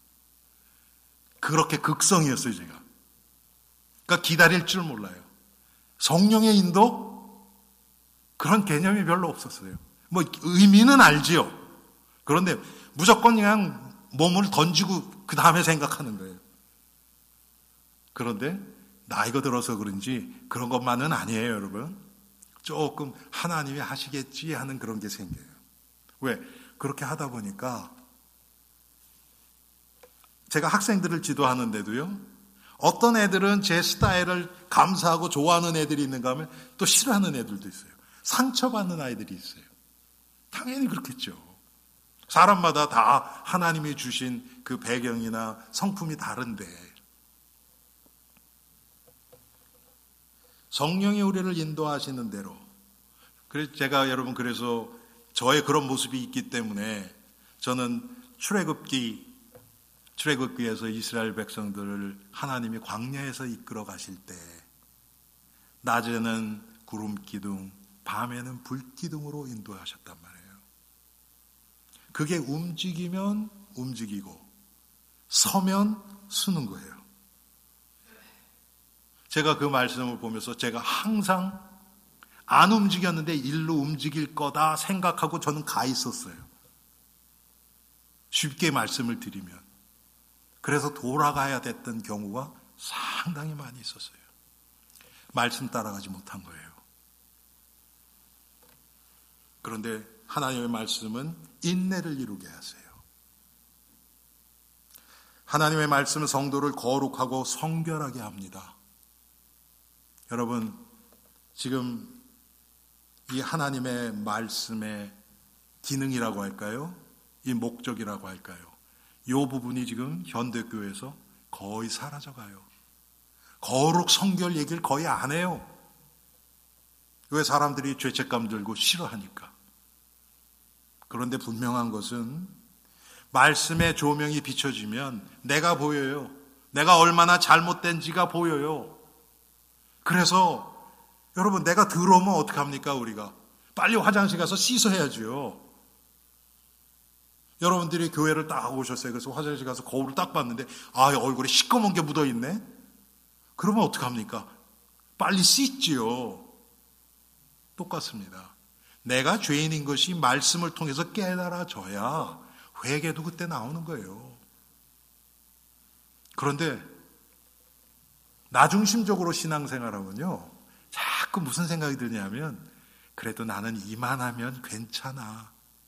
그렇게 극성이었어요, 제가. 그러니까 기다릴 줄 몰라요. 성령의 인도? 그런 개념이 별로 없었어요. 뭐, 의미는 알지요. 그런데 무조건 그냥 몸을 던지고 그 다음에 생각하는 거예요. 그런데 나이가 들어서 그런지 그런 것만은 아니에요, 여러분. 조금 하나님이 하시겠지 하는 그런 게 생겨요. 왜? 그렇게 하다 보니까 제가 학생들을 지도하는데도요. 어떤 애들은 제 스타일을 감사하고 좋아하는 애들이 있는가 하면 또 싫어하는 애들도 있어요. 상처받는 아이들이 있어요. 당연히 그렇겠죠. 사람마다 다 하나님이 주신 그 배경이나 성품이 다른데 성령이 우리를 인도하시는 대로. 그래서 제가 여러분 그래서 저의 그런 모습이 있기 때문에 저는 출애굽기 출애굽기에서 이스라엘 백성들을 하나님이 광야에서 이끌어 가실 때 낮에는 구름 기둥, 밤에는 불 기둥으로 인도하셨단 말이에요. 그게 움직이면 움직이고 서면 서는 거예요. 제가 그 말씀을 보면서 제가 항상 안 움직였는데 일로 움직일 거다 생각하고 저는 가 있었어요. 쉽게 말씀을 드리면. 그래서 돌아가야 됐던 경우가 상당히 많이 있었어요. 말씀 따라가지 못한 거예요. 그런데 하나님의 말씀은 인내를 이루게 하세요. 하나님의 말씀은 성도를 거룩하고 성결하게 합니다. 여러분, 지금 이 하나님의 말씀의 기능이라고 할까요? 이 목적이라고 할까요? 이 부분이 지금 현대교회에서 거의 사라져가요. 거룩 성결 얘기를 거의 안 해요. 왜? 사람들이 죄책감 들고 싫어하니까. 그런데 분명한 것은 말씀의 조명이 비춰지면 내가 보여요. 내가 얼마나 잘못된지가 보여요. 그래서 여러분, 내가 들어오면 어떡합니까 우리가? 빨리 화장실 가서 씻어야죠. 여러분들이 교회를 딱 오셨어요. 그래서 화장실 가서 거울을 딱 봤는데 아, 얼굴에 시꺼먼 게 묻어있네? 그러면 어떡합니까? 빨리 씻지요. 똑같습니다. 내가 죄인인 것이 말씀을 통해서 깨달아져야 회개도 그때 나오는 거예요. 그런데 나중심적으로 신앙생활하면요, 자꾸 무슨 생각이 드냐면 그래도 나는 이만하면 괜찮아.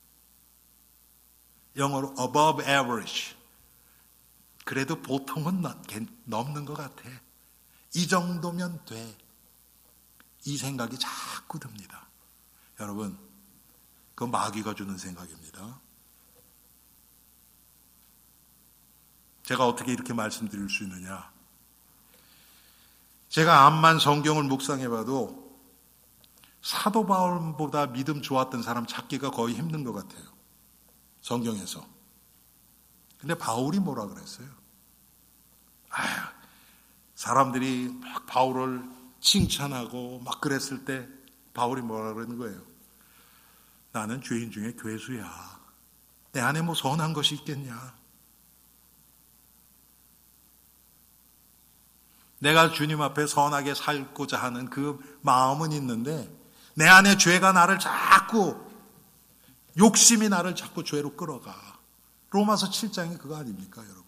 영어로 above average. 그래도 보통은 넘는 것 같아. 이 정도면 돼. 이 생각이 자꾸 듭니다. 여러분, 그건 마귀가 주는 생각입니다. 제가 어떻게 이렇게 말씀드릴 수 있느냐? 제가 암만 성경을 묵상해봐도 사도 바울보다 믿음 좋았던 사람 찾기가 거의 힘든 것 같아요. 성경에서. 근데 바울이 뭐라 그랬어요? 아휴, 사람들이 막 바울을 칭찬하고 막 그랬을 때 바울이 뭐라 그러는 거예요? 나는 죄인 중에 괴수야. 내 안에 뭐 선한 것이 있겠냐? 내가 주님 앞에 선하게 살고자 하는 그 마음은 있는데 내 안에 죄가 나를 자꾸, 욕심이 나를 자꾸 죄로 끌어가. 로마서 칠 장이 그거 아닙니까, 여러분?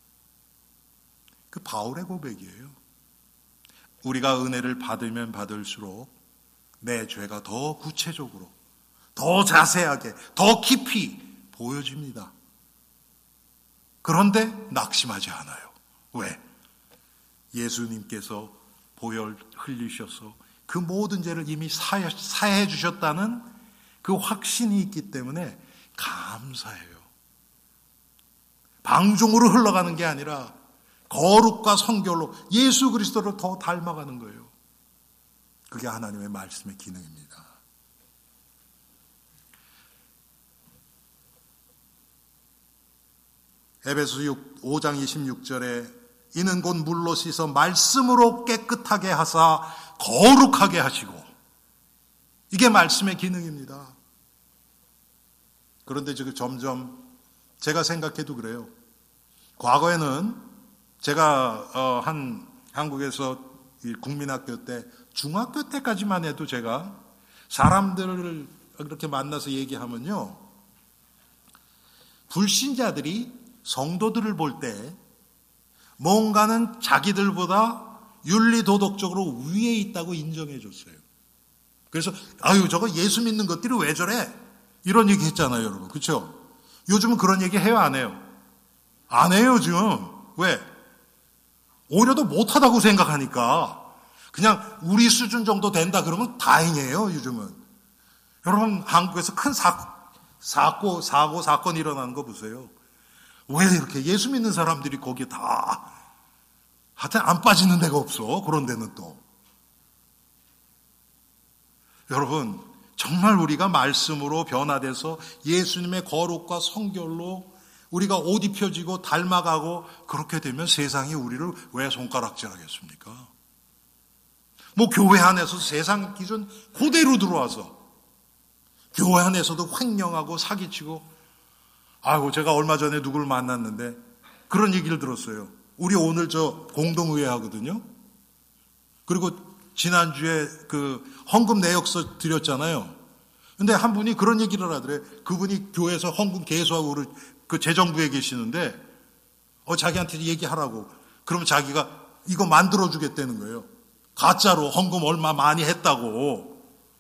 그 바울의 고백이에요. 우리가 은혜를 받으면 받을수록 내 죄가 더 구체적으로, 더 자세하게, 더 깊이 보여집니다. 그런데 낙심하지 않아요. 왜? 예수님께서 보혈 흘리셔서 그 모든 죄를 이미 사해, 사해 주셨다는 그 확신이 있기 때문에 감사해요. 방종으로 흘러가는 게 아니라 거룩과 성결로 예수 그리스도를 더 닮아가는 거예요. 그게 하나님의 말씀의 기능입니다. 에베소 오 장 이십육 절에 이는 곧 물로 씻어 말씀으로 깨끗하게 하사 거룩하게 하시고, 이게 말씀의 기능입니다. 그런데 지금 점점 제가 생각해도 그래요. 과거에는 제가 한 한국에서 국민학교 때 중학교 때까지만 해도 제가 사람들을 그렇게 만나서 얘기하면요, 불신자들이 성도들을 볼 때 뭔가는 자기들보다 윤리도덕적으로 위에 있다고 인정해 줬어요. 그래서 아유, 저거 예수 믿는 것들이 왜 저래? 이런 얘기 했잖아요, 여러분. 그렇죠? 요즘은 그런 얘기 해요, 안 해요? 안 해요, 요즘. 왜? 오히려 더 못하다고 생각하니까 그냥 우리 수준 정도 된다 그러면 다행이에요, 요즘은. 여러분, 한국에서 큰 사, 사고, 사고, 사건 일어나는 거 보세요. 왜 이렇게 예수 믿는 사람들이 거기에 다, 하여튼 안 빠지는 데가 없어. 그런 데는 또. 여러분, 정말 우리가 말씀으로 변화돼서 예수님의 거룩과 성결로 우리가 옷 입혀지고 닮아가고 그렇게 되면 세상이 우리를 왜 손가락질하겠습니까? 뭐 교회 안에서 세상 기준 그대로 들어와서 교회 안에서도 횡령하고 사기치고, 아이고 제가 얼마 전에 누구를 만났는데 그런 얘기를 들었어요. 우리 오늘 저 공동의회 하거든요. 그리고 지난주에 그 헌금 내역서 드렸잖아요. 근데 한 분이 그런 얘기를 하더래. 그분이 교회에서 헌금 개수하고 그 재정부에 계시는데 어 자기한테 얘기하라고. 그러면 자기가 이거 만들어 주겠다는 거예요. 가짜로 헌금 얼마 많이 했다고.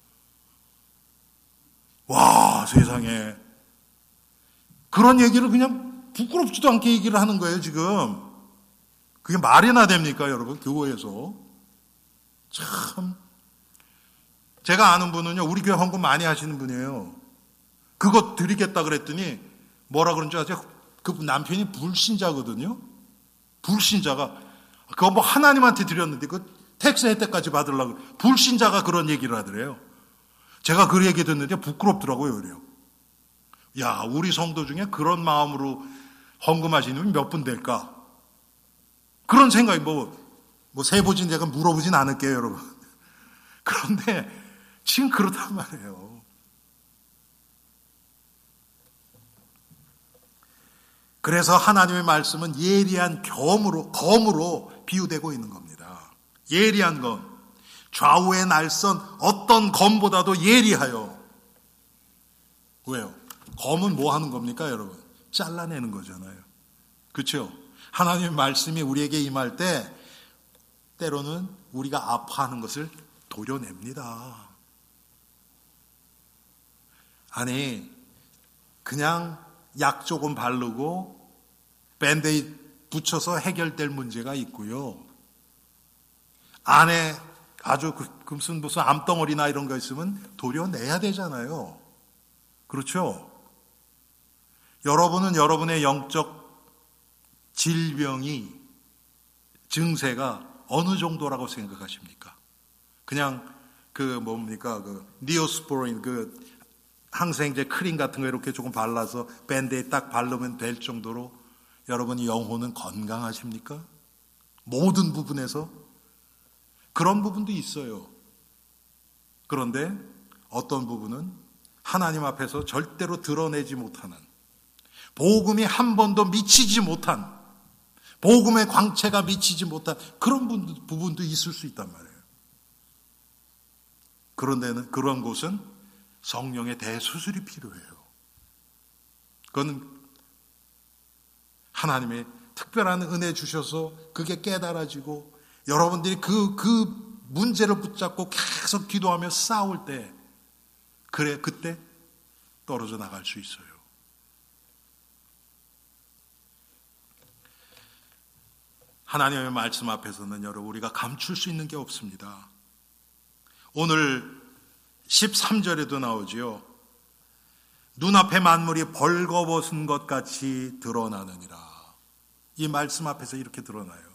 와, 세상에. 그런 얘기를 그냥 부끄럽지도 않게 얘기를 하는 거예요, 지금. 그게 말이나 됩니까, 여러분? 교회에서. 참. 제가 아는 분은요, 우리 교회 헌금 많이 하시는 분이에요. 그거 드리겠다 그랬더니 뭐라 그런 줄 아세요? 그 남편이 불신자거든요. 불신자가. 그거 뭐 하나님한테 드렸는데 그 텍스 혜택까지 받으려고. 불신자가 그런 얘기를 하더래요. 제가 그 얘기 듣는데 부끄럽더라고요, 그래요. 야, 우리 성도 중에 그런 마음으로 헌금하시는 분이 몇 분 될까? 그런 생각이 뭐, 뭐 세보진 제가 물어보진 않을게요, 여러분. 그런데 지금 그렇단 말이에요. 그래서 하나님의 말씀은 예리한 검으로, 검으로 비유되고 있는 겁니다. 예리한 검. 좌우의 날선 어떤 검보다도 예리하여. 왜요? 검은 뭐 하는 겁니까, 여러분? 잘라내는 거잖아요. 그렇죠? 하나님의 말씀이 우리에게 임할 때 때로는 우리가 아파하는 것을 도려냅니다. 아니, 그냥 약 조금 바르고 밴드에이드 붙여서 해결될 문제가 있고요. 안에 아주 그 무슨 무슨 암덩어리나 이런 거 있으면 도려내야 되잖아요. 그렇죠? 여러분은 여러분의 영적 질병이 증세가 어느 정도라고 생각하십니까? 그냥 그 뭡니까 그 니오스포린 그 항생제 크림 같은 거 이렇게 조금 발라서 밴드에 딱 바르면 될 정도로 여러분이 영혼은 건강하십니까? 모든 부분에서 그런 부분도 있어요. 그런데 어떤 부분은 하나님 앞에서 절대로 드러내지 못하는, 복음이 한 번도 미치지 못한, 복음의 광채가 미치지 못한 그런 부분도 있을 수 있단 말이에요. 그런 데는, 그런 곳은 성령의 대수술이 필요해요. 그건 하나님의 특별한 은혜 주셔서 그게 깨달아지고 여러분들이 그, 그 문제를 붙잡고 계속 기도하며 싸울 때, 그래, 그때 떨어져 나갈 수 있어요. 하나님의 말씀 앞에서는 여러분, 우리가 감출 수 있는 게 없습니다. 오늘 십삼 절에도 나오지요. 눈앞에 만물이 벌거벗은 것 같이 드러나느니라. 이 말씀 앞에서 이렇게 드러나요.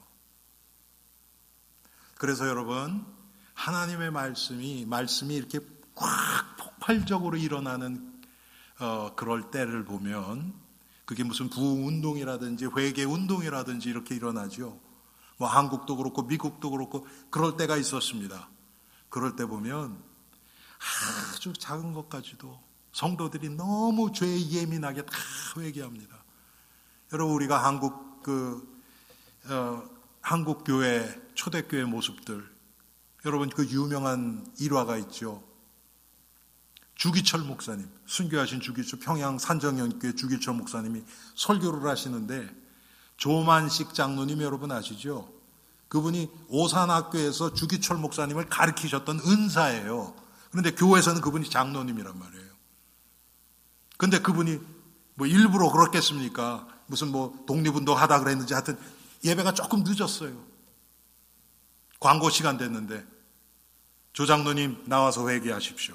그래서 여러분, 하나님의 말씀이, 말씀이 이렇게 꽉 폭발적으로 일어나는, 어, 그럴 때를 보면, 그게 무슨 부흥운동이라든지 회개운동이라든지 이렇게 일어나죠. 뭐 한국도 그렇고 미국도 그렇고 그럴 때가 있었습니다. 그럴 때 보면 아주 작은 것까지도 성도들이 너무 죄에 예민하게 다 회개합니다. 여러분, 우리가 한국 그, 어, 한국 교회, 초대교회 모습들, 여러분 그 유명한 일화가 있죠. 주기철 목사님, 순교하신 주기철, 평양 산정연교회 주기철 목사님이 설교를 하시는데, 조만식 장로님 여러분 아시죠? 그분이 오산학교에서 주기철 목사님을 가르치셨던 은사예요. 그런데 교회에서는 그분이 장로님이란 말이에요. 근데 그분이 뭐 일부러 그렇겠습니까? 무슨 뭐 독립운동 하다 그랬는지 하여튼 예배가 조금 늦었어요. 광고 시간 됐는데 조 장로님 나와서 회개하십시오.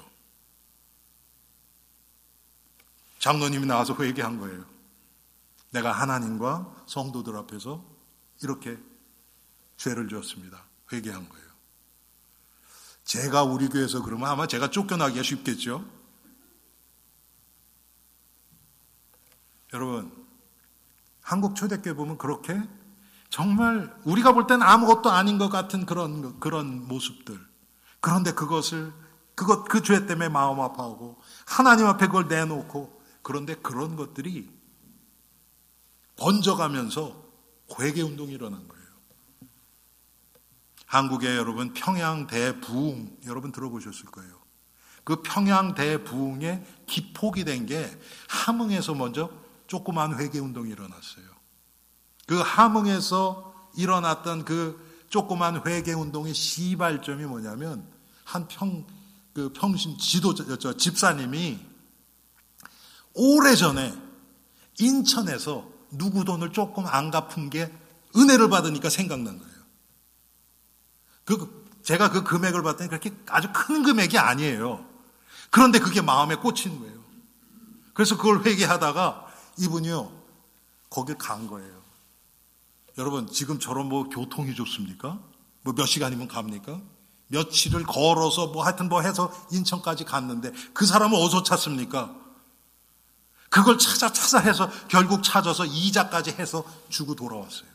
장로님이 나와서 회개한 거예요. 내가 하나님과 성도들 앞에서 이렇게 죄를 지었습니다. 회개한 거예요. 제가 우리 교회에서 그러면 아마 제가 쫓겨나기가 쉽겠죠. 여러분, 한국 초대교회 보면 그렇게 정말 우리가 볼 때는 아무것도 아닌 것 같은 그런 그런 모습들. 그런데 그것을 그것 그 죄 때문에 마음 아파하고 하나님 앞에 그걸 내놓고, 그런데 그런 것들이 번져가면서 회개 운동이 일어난 거예요. 한국에 여러분 평양 대부흥 여러분 들어보셨을 거예요. 그 평양 대부흥의 기폭이 된 게 함흥에서 먼저 조그만 회개 운동이 일어났어요. 그 함흥에서 일어났던 그 조그만 회개 운동의 시발점이 뭐냐면, 한 평, 그 평신 지도자, 저 집사님이 오래전에 인천에서 누구 돈을 조금 안 갚은 게 은혜를 받으니까 생각난 거예요. 그, 제가 그 금액을 봤더니 그렇게 아주 큰 금액이 아니에요. 그런데 그게 마음에 꽂힌 거예요. 그래서 그걸 회개하다가 이분이요, 거길 간 거예요. 여러분, 지금처럼 뭐 교통이 좋습니까? 뭐 몇 시간이면 갑니까? 며칠을 걸어서 뭐 하여튼 뭐 해서 인천까지 갔는데 그 사람은 어디서 찾습니까? 그걸 찾아 찾아 해서 결국 찾아서 이자까지 해서 주고 돌아왔어요.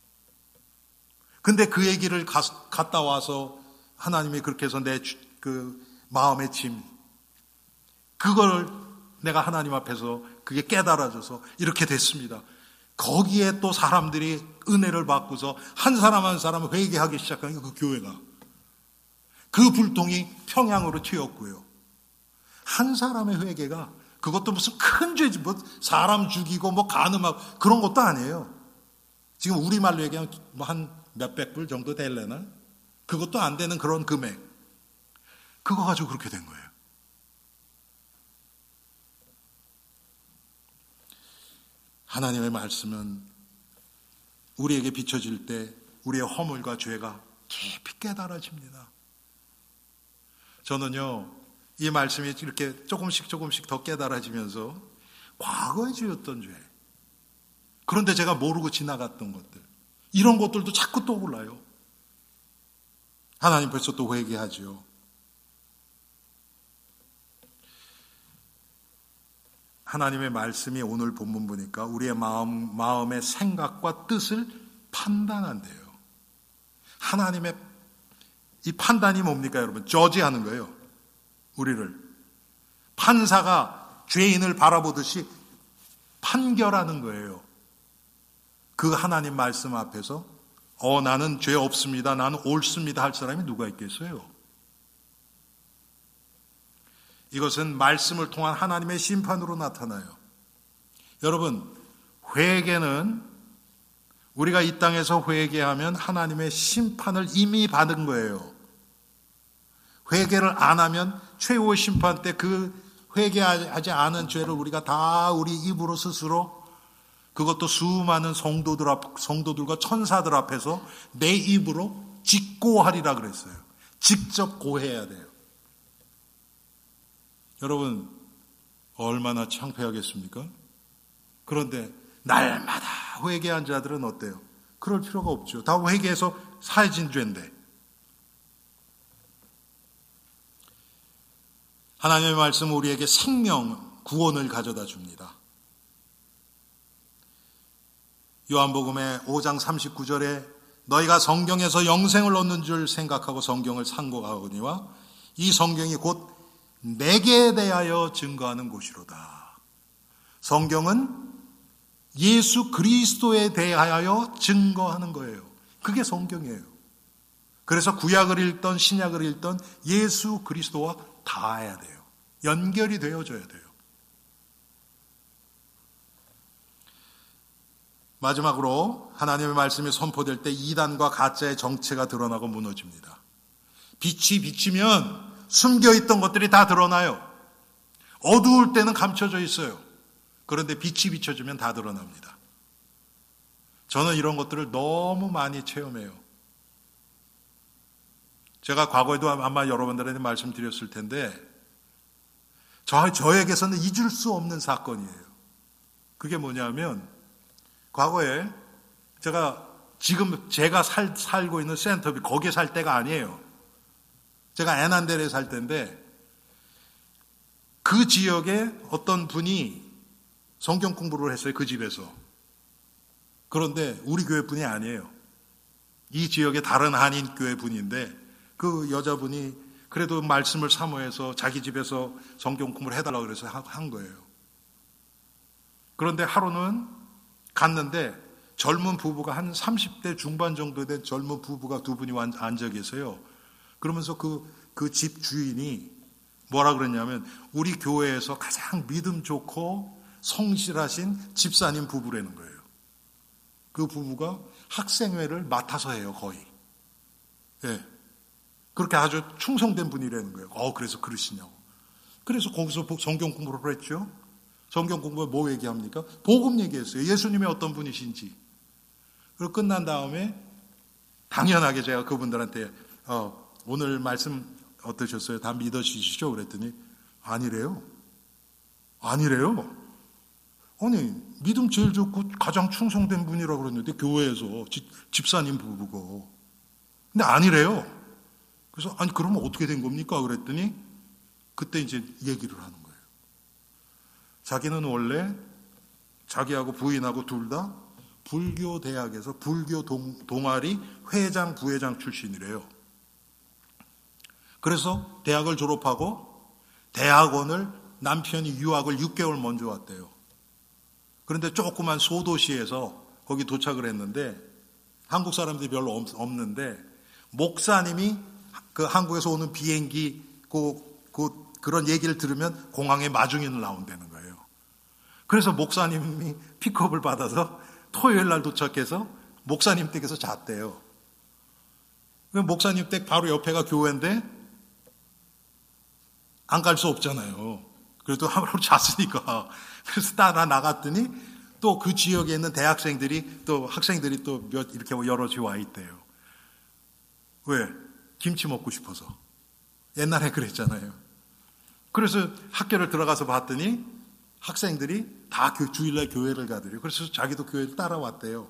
근데 그 얘기를 가, 갔다 와서 하나님이 그렇게 해서 내 그 마음의 짐, 그걸 내가 하나님 앞에서 그게 깨달아져서 이렇게 됐습니다. 거기에 또 사람들이 은혜를 받고서 한 사람 한 사람 회개하기 시작한 그 교회가, 그 불통이 평양으로 튀었고요. 한 사람의 회개가, 그것도 무슨 큰 죄지, 뭐 사람 죽이고 뭐 간음하고 그런 것도 아니에요. 지금 우리말로 얘기하면 뭐 한 몇백 불 정도 될래나? 그것도 안 되는 그런 금액. 그거 가지고 그렇게 된 거예요. 하나님의 말씀은 우리에게 비춰질 때 우리의 허물과 죄가 깊이 깨달아집니다. 저는요, 이 말씀이 이렇게 조금씩 조금씩 더 깨달아지면서 과거에 지었던 죄, 그런데 제가 모르고 지나갔던 것들, 이런 것들도 자꾸 떠올라요. 하나님 벌써 또 회개하죠. 하나님의 말씀이 오늘 본문 보니까 우리의 마음, 마음의 생각과 뜻을 판단한대요. 하나님의 이 판단이 뭡니까, 여러분? 저지하는 거예요. 우리를. 판사가 죄인을 바라보듯이 판결하는 거예요. 그 하나님 말씀 앞에서 어 나는 죄 없습니다, 나는 옳습니다 할 사람이 누가 있겠어요? 이것은 말씀을 통한 하나님의 심판으로 나타나요. 여러분, 회개는 우리가 이 땅에서 회개하면 하나님의 심판을 이미 받은 거예요. 회개를 안 하면 최후의 심판 때 그 회개하지 않은 죄를 우리가 다 우리 입으로 스스로, 그것도 수많은 성도들 앞, 성도들과 천사들 앞에서 내 입으로 직고하리라 그랬어요. 직접 고해야 돼요. 여러분, 얼마나 창피하겠습니까? 그런데 날마다 회개한 자들은 어때요? 그럴 필요가 없죠. 다 회개해서 사해진 죄인데. 하나님의 말씀은 우리에게 생명, 구원을 가져다 줍니다. 요한복음의 오 장 삼십구 절에 너희가 성경에서 영생을 얻는 줄 생각하고 성경을 상고하거니와 이 성경이 곧 내게 대하여 증거하는 곳이로다. 성경은 예수 그리스도에 대하여 증거하는 거예요. 그게 성경이에요. 그래서 구약을 읽던 신약을 읽던 예수 그리스도와 닿아야 돼요. 연결이 되어져야 돼요. 마지막으로 하나님의 말씀이 선포될 때 이단과 가짜의 정체가 드러나고 무너집니다. 빛이 비치면 숨겨있던 것들이 다 드러나요. 어두울 때는 감춰져 있어요. 그런데 빛이 비춰지면 다 드러납니다. 저는 이런 것들을 너무 많이 체험해요. 제가 과거에도 아마 여러분들한테 말씀드렸을 텐데 저, 저에게서는 잊을 수 없는 사건이에요. 그게 뭐냐면 과거에 제가 지금 제가 살, 살고 있는 센터비 거기에 살 때가 아니에요. 제가 애난데레에 살 때인데 그 지역에 어떤 분이 성경 공부를 했어요. 그 집에서. 그런데 우리 교회 분이 아니에요. 이 지역의 다른 한인 교회 분인데 그 여자분이 그래도 말씀을 사모해서 자기 집에서 성경 공부를 해달라고 그래서 한 거예요. 그런데 하루는 갔는데 젊은 부부가 한 삼십 대 중반 정도 된 젊은 부부가 두 분이 앉아 계세요. 그러면서 그, 그 집 주인이 뭐라 그랬냐면 우리 교회에서 가장 믿음 좋고 성실하신 집사님 부부라는 거예요. 그 부부가 학생회를 맡아서 해요, 거의. 예. 그렇게 아주 충성된 분이라는 거예요. 어, 그래서 그러시냐고. 그래서 거기서 성경 공부를 했죠. 성경 공부에 뭐 얘기합니까? 복음 얘기했어요. 예수님이 어떤 분이신지. 그리고 끝난 다음에 당연하게 제가 그분들한테 어, 오늘 말씀 어떠셨어요? 다 믿어주시죠? 그랬더니 아니래요. 아니래요. 아니 믿음 제일 좋고 가장 충성된 분이라고 그랬는데 교회에서 지, 집사님 부부고. 근데 아니래요. 그래서 아니 그러면 어떻게 된 겁니까? 그랬더니 그때 이제 얘기를 하는 거예요. 자기는 원래 자기하고 부인하고 둘 다 불교 대학에서 불교 동, 동아리 회장 부회장 출신이래요. 그래서 대학을 졸업하고 대학원을 남편이 유학을 육 개월 먼저 왔대요. 그런데 조그만 소도시에서 거기 도착을 했는데 한국 사람들이 별로 없는데 목사님이 그 한국에서 오는 비행기 그, 그 그런 얘기를 들으면 공항에 마중인을 나온다는 거예요. 그래서 목사님이 픽업을 받아서 토요일 날 도착해서 목사님 댁에서 잤대요. 목사님 댁 바로 옆에가 교회인데 안 갈 수 없잖아요. 그래도 하루 잤으니까. 그래서 따라 나갔더니 또 그 지역에 있는 대학생들이 또 학생들이 또 몇 이렇게 여럿이 와 있대요. 왜? 김치 먹고 싶어서. 옛날에 그랬잖아요. 그래서 학교를 들어가서 봤더니 학생들이 다 주일날 교회를 가더래요. 그래서 자기도 교회를 따라왔대요.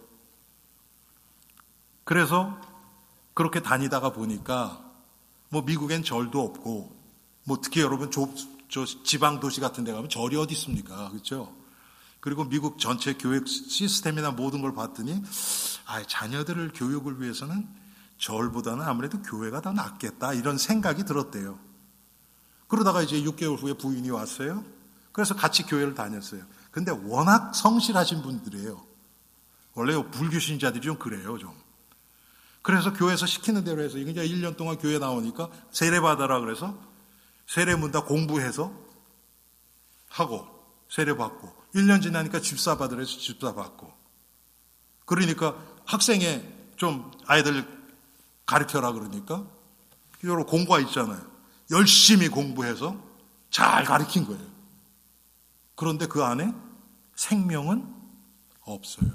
그래서 그렇게 다니다가 보니까 뭐 미국엔 절도 없고 뭐 특히 여러분 조, 저 지방 도시 같은 데 가면 절이 어디 있습니까? 그렇죠? 그리고 미국 전체 교육 시스템이나 모든 걸 봤더니 아, 자녀들을 교육을 위해서는 절보다는 아무래도 교회가 더 낫겠다 이런 생각이 들었대요. 그러다가 이제 육 개월 후에 부인이 왔어요. 그래서 같이 교회를 다녔어요. 근데 워낙 성실하신 분들이에요. 원래 불교 신자들이 좀 그래요, 좀. 그래서 교회에서 시키는 대로 해서 이제 일 년 동안 교회 나오니까 세례 받아라 그래서 세례문 다 공부해서 하고 세례 받고 일 년 지나니까 집사 받으라 해서 집사 받고 그러니까 학생회 좀 아이들 가르쳐라 그러니까 여러 공부가 있잖아요. 열심히 공부해서 잘 가르친 거예요. 그런데 그 안에 생명은 없어요.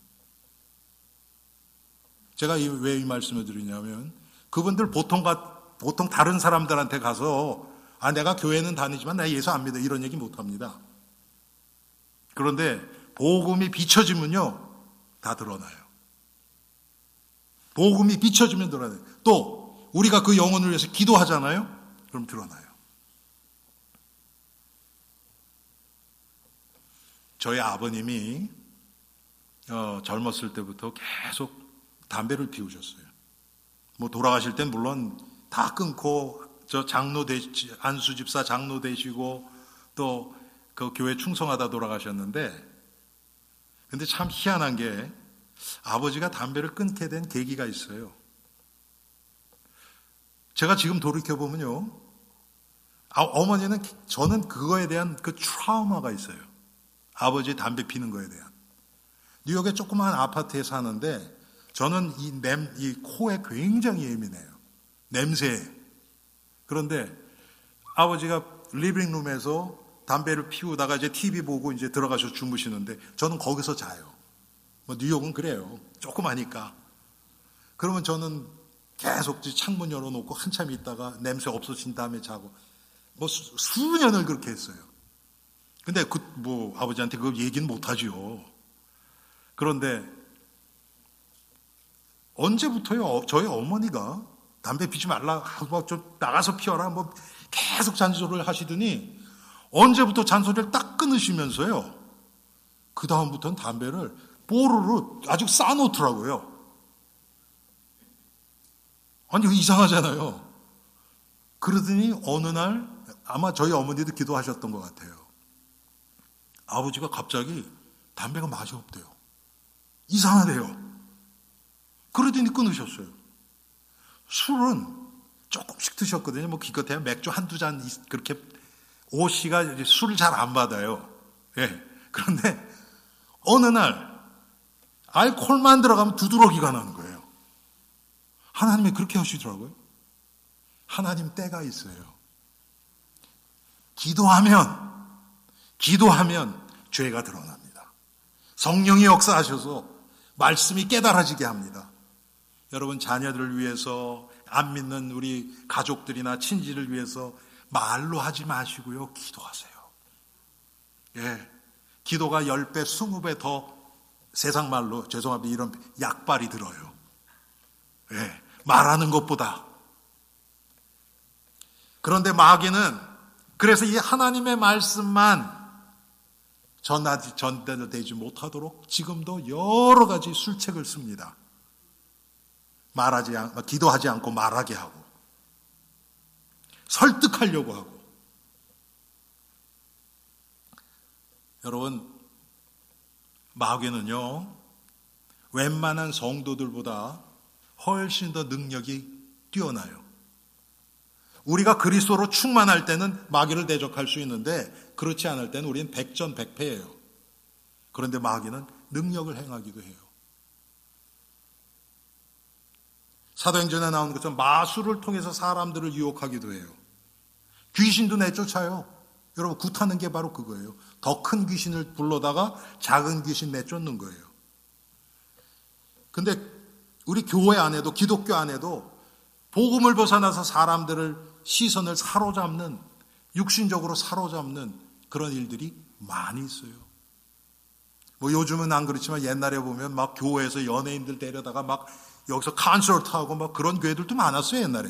제가 왜 이 말씀을 드리냐면 그분들 보통, 가, 보통 다른 사람들한테 가서 아 내가 교회는 다니지만 나 예수 안 믿어 이런 얘기 못합니다. 그런데 복음이 비춰지면요 다 드러나요. 복음이 비춰지면 드러나요. 또 우리가 그 영혼을 위해서 기도하잖아요. 그럼 드러나요. 저희 아버님이 어, 젊었을 때부터 계속 담배를 피우셨어요. 뭐 돌아가실 땐 물론 다 끊고 저 장로 되시 안수 집사 장로 되시고 또 그 교회 충성하다 돌아가셨는데 근데 참 희한한 게 아버지가 담배를 끊게 된 계기가 있어요. 제가 지금 돌이켜 보면요, 아, 어머니는 저는 그거에 대한 그 트라우마가 있어요. 아버지 담배 피는 거에 대한. 뉴욕에 조그마한 아파트에 사는데 저는 이 냄, 이 코에 굉장히 예민해요. 냄새에. 그런데 아버지가 리빙룸에서 담배를 피우다가 이제 티비 보고 이제 들어가서 주무시는데 저는 거기서 자요. 뭐 뉴욕은 그래요. 조그마니까. 그러면 저는 계속 창문 열어놓고 한참 있다가 냄새 없어진 다음에 자고 뭐 수, 수년을 그렇게 했어요. 근데 그 뭐 아버지한테 그 얘기는 못하죠. 그런데 언제부터요? 저희 어머니가 담배 피지 말라, 뭐 좀 나가서 피워라, 뭐 계속 잔소리를 하시더니 언제부터 잔소리를 딱 끊으시면서요. 그 다음부터는 담배를 뽀로로 아주 싸놓더라고요. 아니, 이상하잖아요. 그러더니 어느 날 아마 저희 어머니도 기도하셨던 것 같아요. 아버지가 갑자기 담배가 맛이 없대요. 이상하대요. 그러더니 끊으셨어요. 술은 조금씩 드셨거든요. 뭐 기껏해야 맥주 한두 잔 그렇게 오 씨가 술을 잘 안 받아요. 예. 그런데 어느 날 알코올만 들어가면 두드러기가 나는 거예요. 하나님이 그렇게 하시더라고요. 하나님 때가 있어요. 기도하면 기도하면 죄가 드러납니다. 성령이 역사하셔서 말씀이 깨달아지게 합니다. 여러분, 자녀들을 위해서, 안 믿는 우리 가족들이나 친지를 위해서 말로 하지 마시고요, 기도하세요. 예, 기도가 열 배, 스무 배 더 세상 말로, 죄송합니다, 이런 약발이 들어요. 예, 말하는 것보다. 그런데 마귀는 그래서 이 하나님의 말씀만 전하지, 전달되지 못하도록 지금도 여러 가지 술책을 씁니다. 말하지 않, 기도하지 않고 말하게 하고, 설득하려고 하고. 여러분, 마귀는요, 웬만한 성도들보다 훨씬 더 능력이 뛰어나요. 우리가 그리스도로 충만할 때는 마귀를 대적할 수 있는데, 그렇지 않을 때는 우리는 백전백패예요. 그런데 마귀는 능력을 행하기도 해요. 사도행전에 나오는 것처럼 마술을 통해서 사람들을 유혹하기도 해요. 귀신도 내쫓아요. 여러분, 굿하는 게 바로 그거예요. 더 큰 귀신을 불러다가 작은 귀신 내쫓는 거예요. 근데 우리 교회 안에도, 기독교 안에도 복음을 벗어나서 사람들을 시선을 사로잡는, 육신적으로 사로잡는 그런 일들이 많이 있어요. 뭐 요즘은 안 그렇지만 옛날에 보면 막 교회에서 연예인들 데려다가 막 여기서 콘서트하고 막 그런 교회들도 많았어요, 옛날에.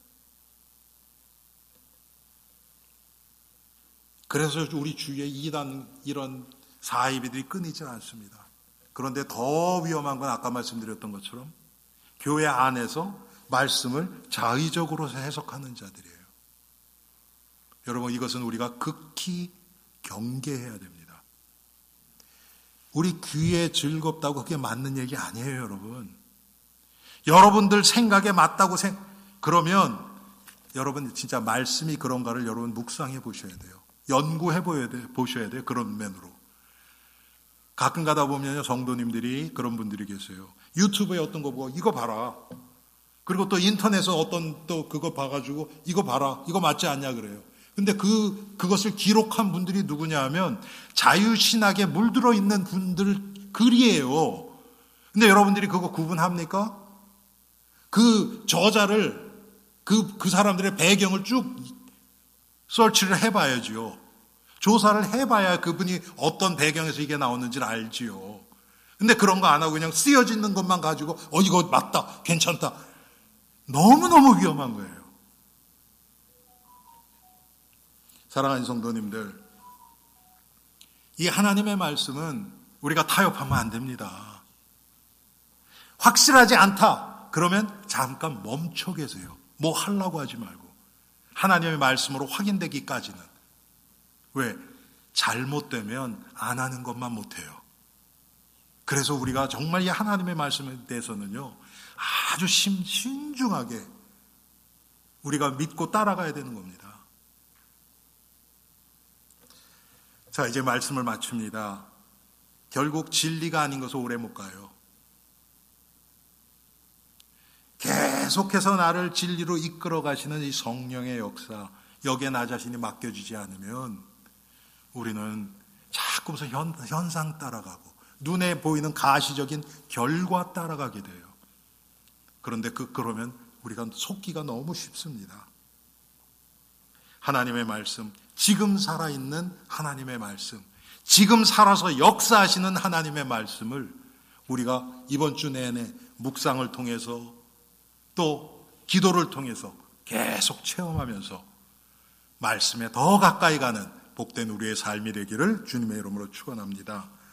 그래서 우리 주위에 이단, 이런 사이비들이 끊이지 않습니다. 그런데 더 위험한 건 아까 말씀드렸던 것처럼 교회 안에서 말씀을 자의적으로 해석하는 자들이에요. 여러분, 이것은 우리가 극히 경계해야 됩니다. 우리 귀에 즐겁다고 그게 맞는 얘기 아니에요, 여러분. 여러분들 생각에 맞다고 생, 그러면 여러분 진짜 말씀이 그런가를 여러분 묵상해 보셔야 돼요. 연구해 보셔야 돼요. 그런 면으로. 가끔 가다 보면 성도님들이 그런 분들이 계세요. 유튜브에 어떤 거 보고 이거 봐라. 그리고 또 인터넷에 어떤 또 그거 봐가지고 이거 봐라. 이거 맞지 않냐 그래요. 근데 그, 그것을 기록한 분들이 누구냐 하면 자유신학에 물들어 있는 분들 글이에요. 근데 여러분들이 그거 구분합니까? 그 저자를, 그, 그 사람들의 배경을 쭉 서치를 해봐야지요. 조사를 해봐야 그분이 어떤 배경에서 이게 나오는지를 알지요. 근데 그런 거 안 하고 그냥 쓰여지는 것만 가지고, 어, 이거 맞다, 괜찮다. 너무너무 위험한 거예요. 사랑하는 성도님들, 이 하나님의 말씀은 우리가 타협하면 안 됩니다. 확실하지 않다. 그러면 잠깐 멈춰 계세요. 뭐 하려고 하지 말고. 하나님의 말씀으로 확인되기까지는. 왜? 잘못되면 안 하는 것만 못해요. 그래서 우리가 정말 이 하나님의 말씀에 대해서는요, 아주 심, 신중하게 우리가 믿고 따라가야 되는 겁니다. 자, 이제 말씀을 마칩니다. 결국 진리가 아닌 것은 오래 못 가요. 계속해서 나를 진리로 이끌어 가시는 이 성령의 역사, 여기에 나 자신이 맡겨지지 않으면 우리는 자꾸서 현, 현상 따라가고 눈에 보이는 가시적인 결과 따라가게 돼요. 그런데 그, 그러면 우리가 속기가 너무 쉽습니다. 하나님의 말씀, 지금 살아있는 하나님의 말씀, 지금 살아서 역사하시는 하나님의 말씀을 우리가 이번 주 내내 묵상을 통해서 또 기도를 통해서 계속 체험하면서 말씀에 더 가까이 가는 복된 우리의 삶이 되기를 주님의 이름으로 축원합니다.